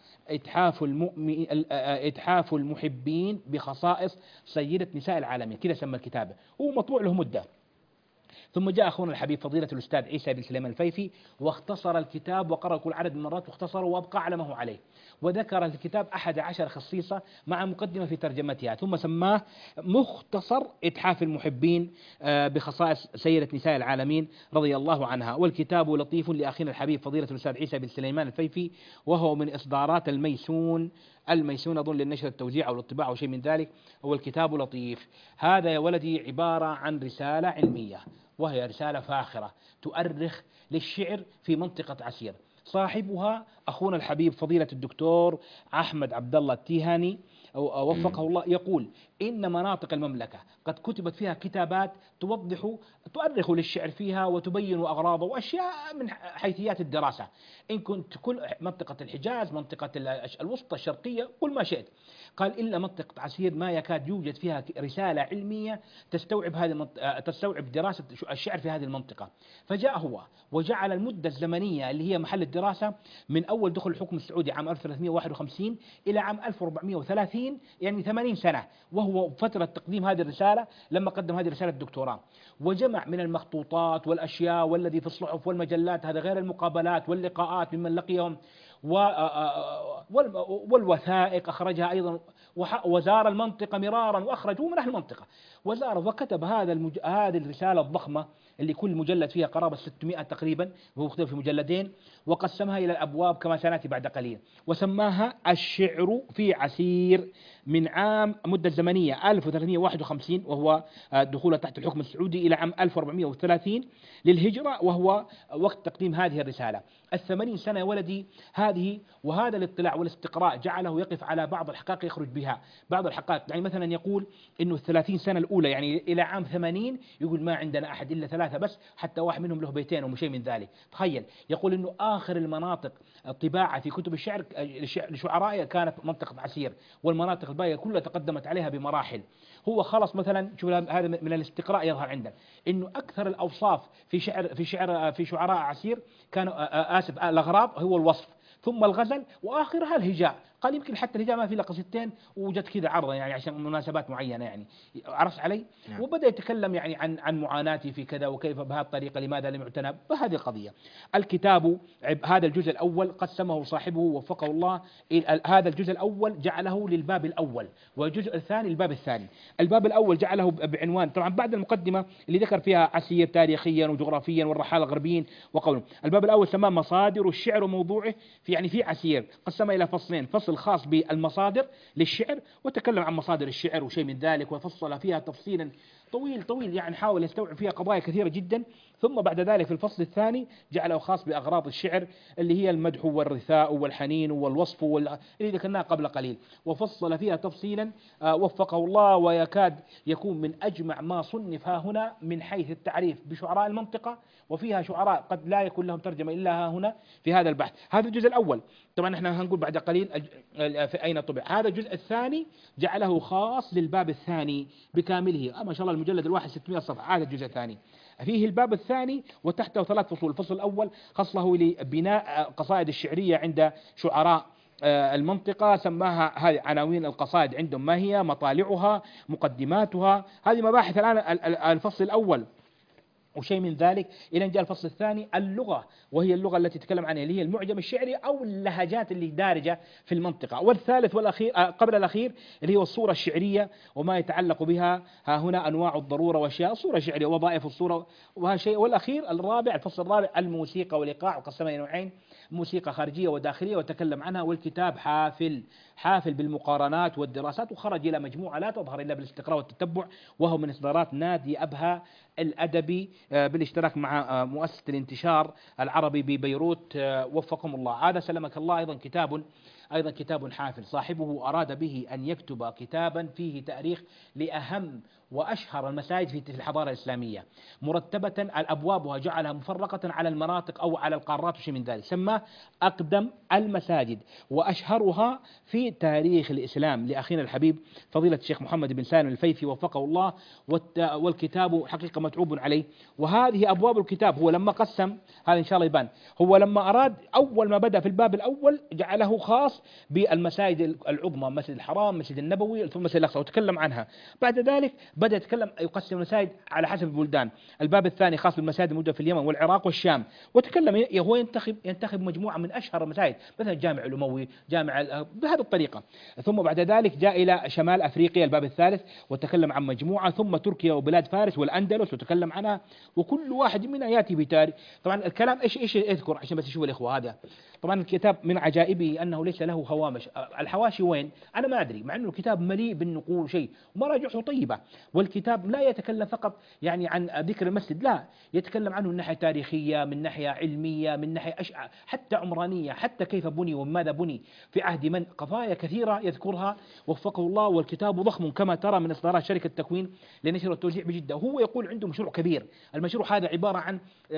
إتحاف المحبين بخصائص سيدة نساء العالمين، كذا سمى الكتاب، هو مطبوع له مدة. ثم جاء أخونا الحبيب فضيلة الأستاذ عيسى بن سليمان الفيفي واختصر الكتاب وقرأ كل عدد من المرات واختصره وأبقى على ما هو عليه، وذكر الكتاب 11 خصيصة مع مقدمة في ترجمتها، ثم سماه مختصر إتحاف المحبين بخصائص سيدة نساء العالمين رضي الله عنها. والكتاب لطيف لأخينا الحبيب فضيلة الأستاذ عيسى بن سليمان الفيفي، وهو من إصدارات الميسون أظن للنشر التوزيع أو الطباعة أو شيء من ذلك. هو الكتاب لطيف. هذا يا ولدي عبارة عن رسالة علمية، وهي رسالة فاخرة تؤرخ للشعر في منطقة عسير. صاحبها أخونا الحبيب فضيلة الدكتور أحمد عبد الله التيهاني وفقه الله، يقول إن مناطق المملكة قد كتبت فيها كتابات تؤرخ للشعر فيها وتبين أغراضه وأشياء من حيثيات الدراسة. إن كنت كل منطقة الحجاز، منطقة الوسطى الشرقية، قل ما شئت. قال إلا منطقة عسير ما يكاد يوجد فيها رسالة علمية تستوعب دراسة الشعر في هذه المنطقة. فجاء هو وجعل المدة الزمنية اللي هي محل الدراسة من أول دخول الحكم السعودي عام 1351 إلى عام 1430، يعني 80 سنة، وهو فترة تقديم هذه الرسالة لما قدم هذه الرسالة الدكتوراه. وجمع من المخطوطات والأشياء والذي في الصحف والمجلات، هذا غير المقابلات واللقاءات ممن لقيهم والوثائق أخرجها أيضا، وزار المنطقة مرارا وأخرجوا من أهل المنطقة وزار، وكتب هذه الرسالة الضخمة اللي كل مجلد فيها قرابة 600 تقريبا، وهو مختلف في مجلدين، وقسمها إلى الأبواب كما سنأتي بعد قليل، وسماها الشعر في عسير من عام مدة زمنية 1351 وهو دخوله تحت الحكم السعودي إلى عام 1430 للهجرة، وهو وقت تقديم هذه الرسالة. 80 سنة يا ولدي هذه، وهذا الاطلاع والاستقراء جعله يقف على بعض الحقائق يخرج بها بعض الحقائق. يعني مثلا يقول إنه 30 سنة الأولى يعني إلى عام 80 يقول ما عندنا أحد إلا 3 بس، حتى واحد منهم له بيتين وشيء من ذلك. تخيل، يقول إنه آخر المناطق طباعة في كتب الشعر لشعرائه كانت منطقة عسير، والمناطق الباقية كلها تقدمت عليها بمراحل. هو خلص مثلا، شوف هذا من الاستقراء يظهر عندنا إنه أكثر الأوصاف في شعراء عسير كانوا الأغراض هو الوصف، ثم الغزل، واخرها الهجاء. قال يمكن حتى الهجاء ما في الا قصيدتين وجت كذا عرضا يعني عشان مناسبات معينه يعني، عرفت علي؟ نعم. وبدا يتكلم يعني عن معاناتي في كذا وكيف بهذه الطريقه، لماذا لم يعتنى بهذه القضيه. الكتاب هذا الجزء الاول قسمه صاحبه وفقه الله، هذا الجزء الاول جعله للباب الاول، والجزء الثاني الباب الثاني. الباب الاول جعله بعنوان، طبعا بعد المقدمه اللي ذكر فيها عسير تاريخيا وجغرافيا والرحاله الغربيين وقوله. الباب الاول سماه مصادر الشعر وموضوعه، في عسير قسمه الى فصلين، فصل خاص بالمصادر للشعر وتكلم عن مصادر الشعر وشيء من ذلك، وفصل فيها تفصيلا طويل يعني حاول يستوعب فيها قضايا كثيرة جدا. ثم بعد ذلك في الفصل الثاني جعله خاص بأغراض الشعر اللي هي المدح والرثاء والحنين والوصف اللي ذكرناه قبل قليل، وفصل فيها تفصيلا وفقه الله، ويكاد يكون من أجمع ما صنف ها هنا من حيث التعريف بشعراء المنطقة، وفيها شعراء قد لا يكون لهم ترجمة إلا ها هنا في هذا البحث. هذا الجزء الأول. طبعا احنا هنقول بعد قليل في أين طبع. هذا الجزء الثاني جعله خاص للباب الثاني بكامله. ما شاء الله المجلد الواحد 600 صفحة. هذا الجزء الثاني فيه الباب الثاني وتحته 3 فصول. الفصل الأول خصله لبناء قصائد الشعرية عند شعراء المنطقة، سماها هذه عناوين القصائد عندهم، ما هي مطالعها، مقدماتها، هذه مباحث الآن الفصل الأول وشيء من ذلك. إلى أن جاء الفصل الثاني اللغة، وهي اللغة التي تتكلم عنها اللي هي المعجم الشعري أو اللهجات اللي دارجة في المنطقة. والثالث والأخير قبل الأخير اللي هو الصورة الشعرية وما يتعلق بها، ها هنا أنواع الضرورة وأشياء الصورة الشعرية ووظائف الصورة وها شيء. والأخير الرابع الفصل الرابع الموسيقى والإيقاع، وقسمها إلى نوعين، موسيقى خارجية وداخلية، وتكلم عنها. والكتاب حافل بالمقارنات والدراسات، وخرج إلى مجموعة لا تظهر إلا بالاستقراء والتتبع، وهو من إصدارات نادي أبها الأدبي بالاشتراك مع مؤسسة الانتشار العربي ببيروت وفقهم الله. هذا سلمك الله أيضا كتاب حافل. صاحبه أراد به أن يكتب كتابا فيه تاريخ لأهم وأشهر المساجد في الحضارة الإسلامية، مرتبة أبوابها جعلها مفرقة على المناطق أو على القارات وشيء من ذلك، سماه أقدم المساجد وأشهرها في تاريخ الإسلام، لأخينا الحبيب فضيلة الشيخ محمد بن سالم الفيثي وفقه الله. والكتاب حقيقة متعوب عليه. وهذه أبواب الكتاب. هو لما قسم هذا إن شاء الله يبان، هو لما أراد أول ما بدأ في الباب الأول جعله خاص بالمساجد العظمى، مسجد الحرام، مسجد النبوي، ثم مسجد الأقصى، وتكلم عنها. بعد ذلك بدأ يتكلم يقسم المساجد على حسب البلدان. الباب الثاني خاص بالمساجد الموجودة في اليمن والعراق والشام، وتكلم هو ينتخب مجموعة من أشهر المساجد، مثلا الجامع الأموي، بهذه الطريقة. ثم بعد ذلك جاء إلى شمال أفريقيا الباب الثالث وتكلم عن مجموعة، ثم تركيا وبلاد فارس والأندلس وتكلم عنها، وكل واحد منها يأتي بتاريخ. طبعا الكلام إيش يذكر عشان بس يشوف الإخوة. هذا طبعا الكتاب من عجائبه أنه ليس له هوامش. الحواشي وين؟ أنا ما أدري، مع أنه الكتاب مليء بالنقول شيء ومراجعه طيبة. والكتاب لا يتكلم فقط يعني عن ذكر المسجد، لا، يتكلم عنه من ناحية تاريخية، من ناحية علمية، من ناحية حتى عمرانية، حتى كيف بني وماذا بني في عهد من، قضايا كثيرة يذكرها وفقه الله. والكتاب ضخم كما ترى من إصدارات شركة تكوين لنشر والتوزيع بجدة. وهو يقول عنده مشروع كبير. المشروع هذا عبارة عن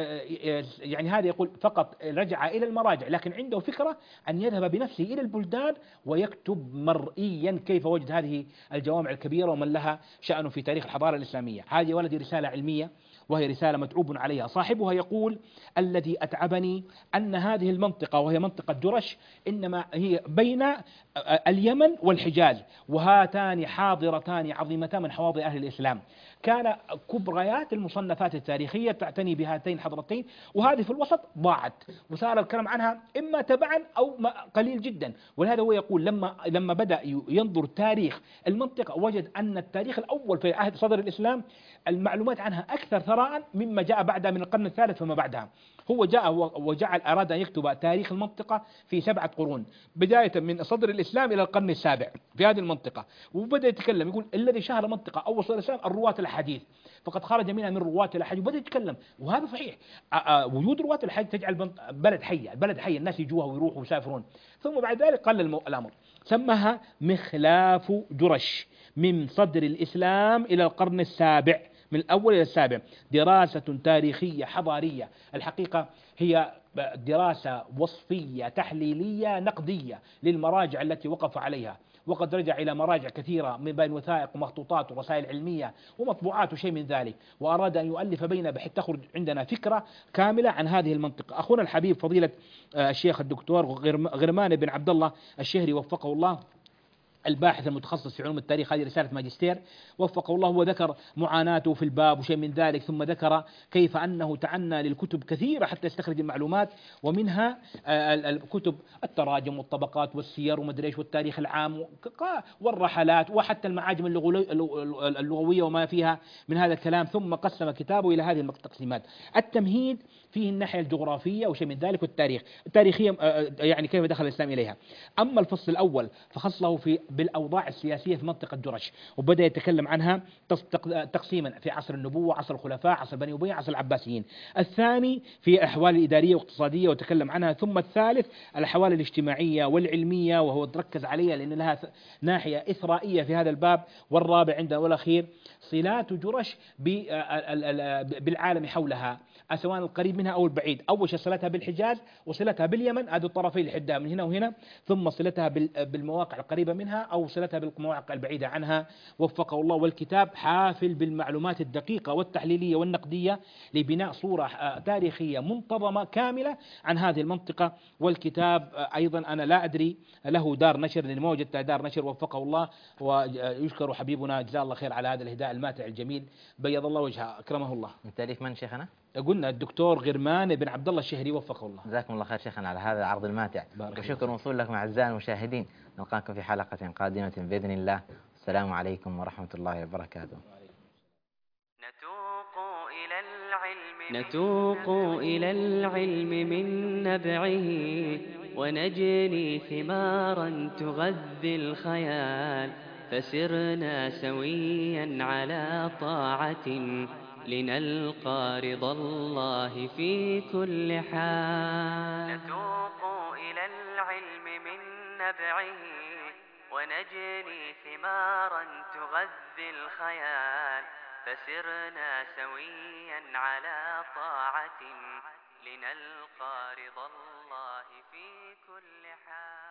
يعني هذا يقول فقط رجع إلى المراجع، لكن عنده فكرة أن يذهب بنفسه إلى البلدان ويكتب مرئيا كيف وجد هذه الجوامع الكبيرة ومن لها شأن في تاريخ الحضارة الإسلامية. هذه ولدي رسالة علمية وهي رسالة متعوب عليها. صاحبها يقول: الذي أتعبني أن هذه المنطقة وهي منطقة جرش إنما هي بين اليمن والحجاز، وهاتان حاضرتان عظيمتان من حواضر أهل الإسلام. كان كبريات المصنفات التاريخية تعتني بهاتين الحضرتين، وهذه في الوسط ضاعت وصار الكلام عنها إما تبعا أو قليل جدا. ولهذا هو يقول لما بدأ ينظر تاريخ المنطقة وجد أن التاريخ الأول في عهد صدر الإسلام المعلومات عنها أكثر ثراء مما جاء بعدها من القرن الثالث فما بعدها. هو جاء أراد أن يكتب تاريخ المنطقة في 7 قرون، بداية من صدر الإسلام إلى القرن السابع في هذه المنطقة. وبدأ يتكلم يقول: الذي شهر منطقة أول صدر الإسلام الرواة الأحاديث، فقد خرج منها من رواة الأحاديث. وبدأ يتكلم، وهذا صحيح. وجود رواة الأحاديث تجعل بلد حي، الناس يجوها ويروحوا ويسافرون. ثم بعد ذلك قال الأمر، سماها مخلاف جرش من صدر الإسلام إلى القرن السابع من الأول إلى السابع دراسة تاريخية حضارية. الحقيقة هي دراسة وصفية تحليلية نقدية للمراجع التي وقف عليها، وقد رجع إلى مراجع كثيرة من بين وثائق ومخطوطات ورسائل علمية ومطبوعات وشيء من ذلك، وأراد أن يؤلف بين بحيث تخرج عندنا فكرة كاملة عن هذه المنطقة. أخونا الحبيب فضيلة الشيخ الدكتور غرمان بن عبد الله الشهري وفقه الله، الباحث المتخصص في علوم التاريخ، هذه رسالة ماجستير وفقه الله، وذكر معاناته في الباب وشيء من ذلك، ثم ذكر كيف أنه تعنى للكتب كثيرة حتى يستخرج المعلومات، ومنها الكتب التراجم والطبقات والسير ومدري ايش والتاريخ العام والرحلات وحتى المعاجم اللغوية وما فيها من هذا الكلام، ثم قسم كتابه إلى هذه التقسيمات. التمهيد فيه الناحية الجغرافية وشيء من ذلك، والتاريخ التاريخية يعني كيف دخل الإسلام إليها. أما الفصل الأول فخصله بالأوضاع السياسية في منطقة جرش، وبدأ يتكلم عنها تقسيما في عصر النبوة، عصر الخلفاء، عصر بني أمية، عصر العباسيين. الثاني في الأحوال الإدارية والاقتصادية وتكلم عنها. ثم الثالث الأحوال الاجتماعية والعلمية، وهو تركز عليها لأن لها ناحية إثرائية في هذا الباب. والرابع عندنا والأخير صلات جرش بالعالم حولها، سواء القريب منها أو البعيد. أول شيء صلتها بالحجاز وصلتها باليمن، هذه الطرفين اللي حدها من هنا وهنا، ثم صلتها بالمواقع القريبة منها أو صلتها بالمواقع البعيدة عنها وفقه الله. والكتاب حافل بالمعلومات الدقيقة والتحليلية والنقدية لبناء صورة تاريخية منتظمة كاملة عن هذه المنطقة. والكتاب أيضا أنا لا أدري له دار نشر، لأن ما وجدت دار نشر وفقه الله. ويشكر حبيبنا جزاه الله خير على هذا الهداء الماتع الجميل، بيض الله وجهه أكرمه الله. من تأليف من شيخنا؟ قلنا الدكتور غرمان بن عبد الله الشهري وفقه الله. جزاكم الله خير شيخنا على هذا العرض الماتع، وشكر موصول لكم أعزائي المشاهدين. نلقاكم في حلقة قادمة بإذن الله. السلام عليكم ورحمة الله وبركاته. نتوق إلى العلم من نبعه، ونجني ثمارا تغذي الخيال، فسرنا سويا على طاعة لنلقى رضا الله في كل حال. نتوق إلى العلم من نبعه، ونجني ثمارا تغذي الخيال، فسرنا سويا على طاعة لنلقى رضا الله في كل حال.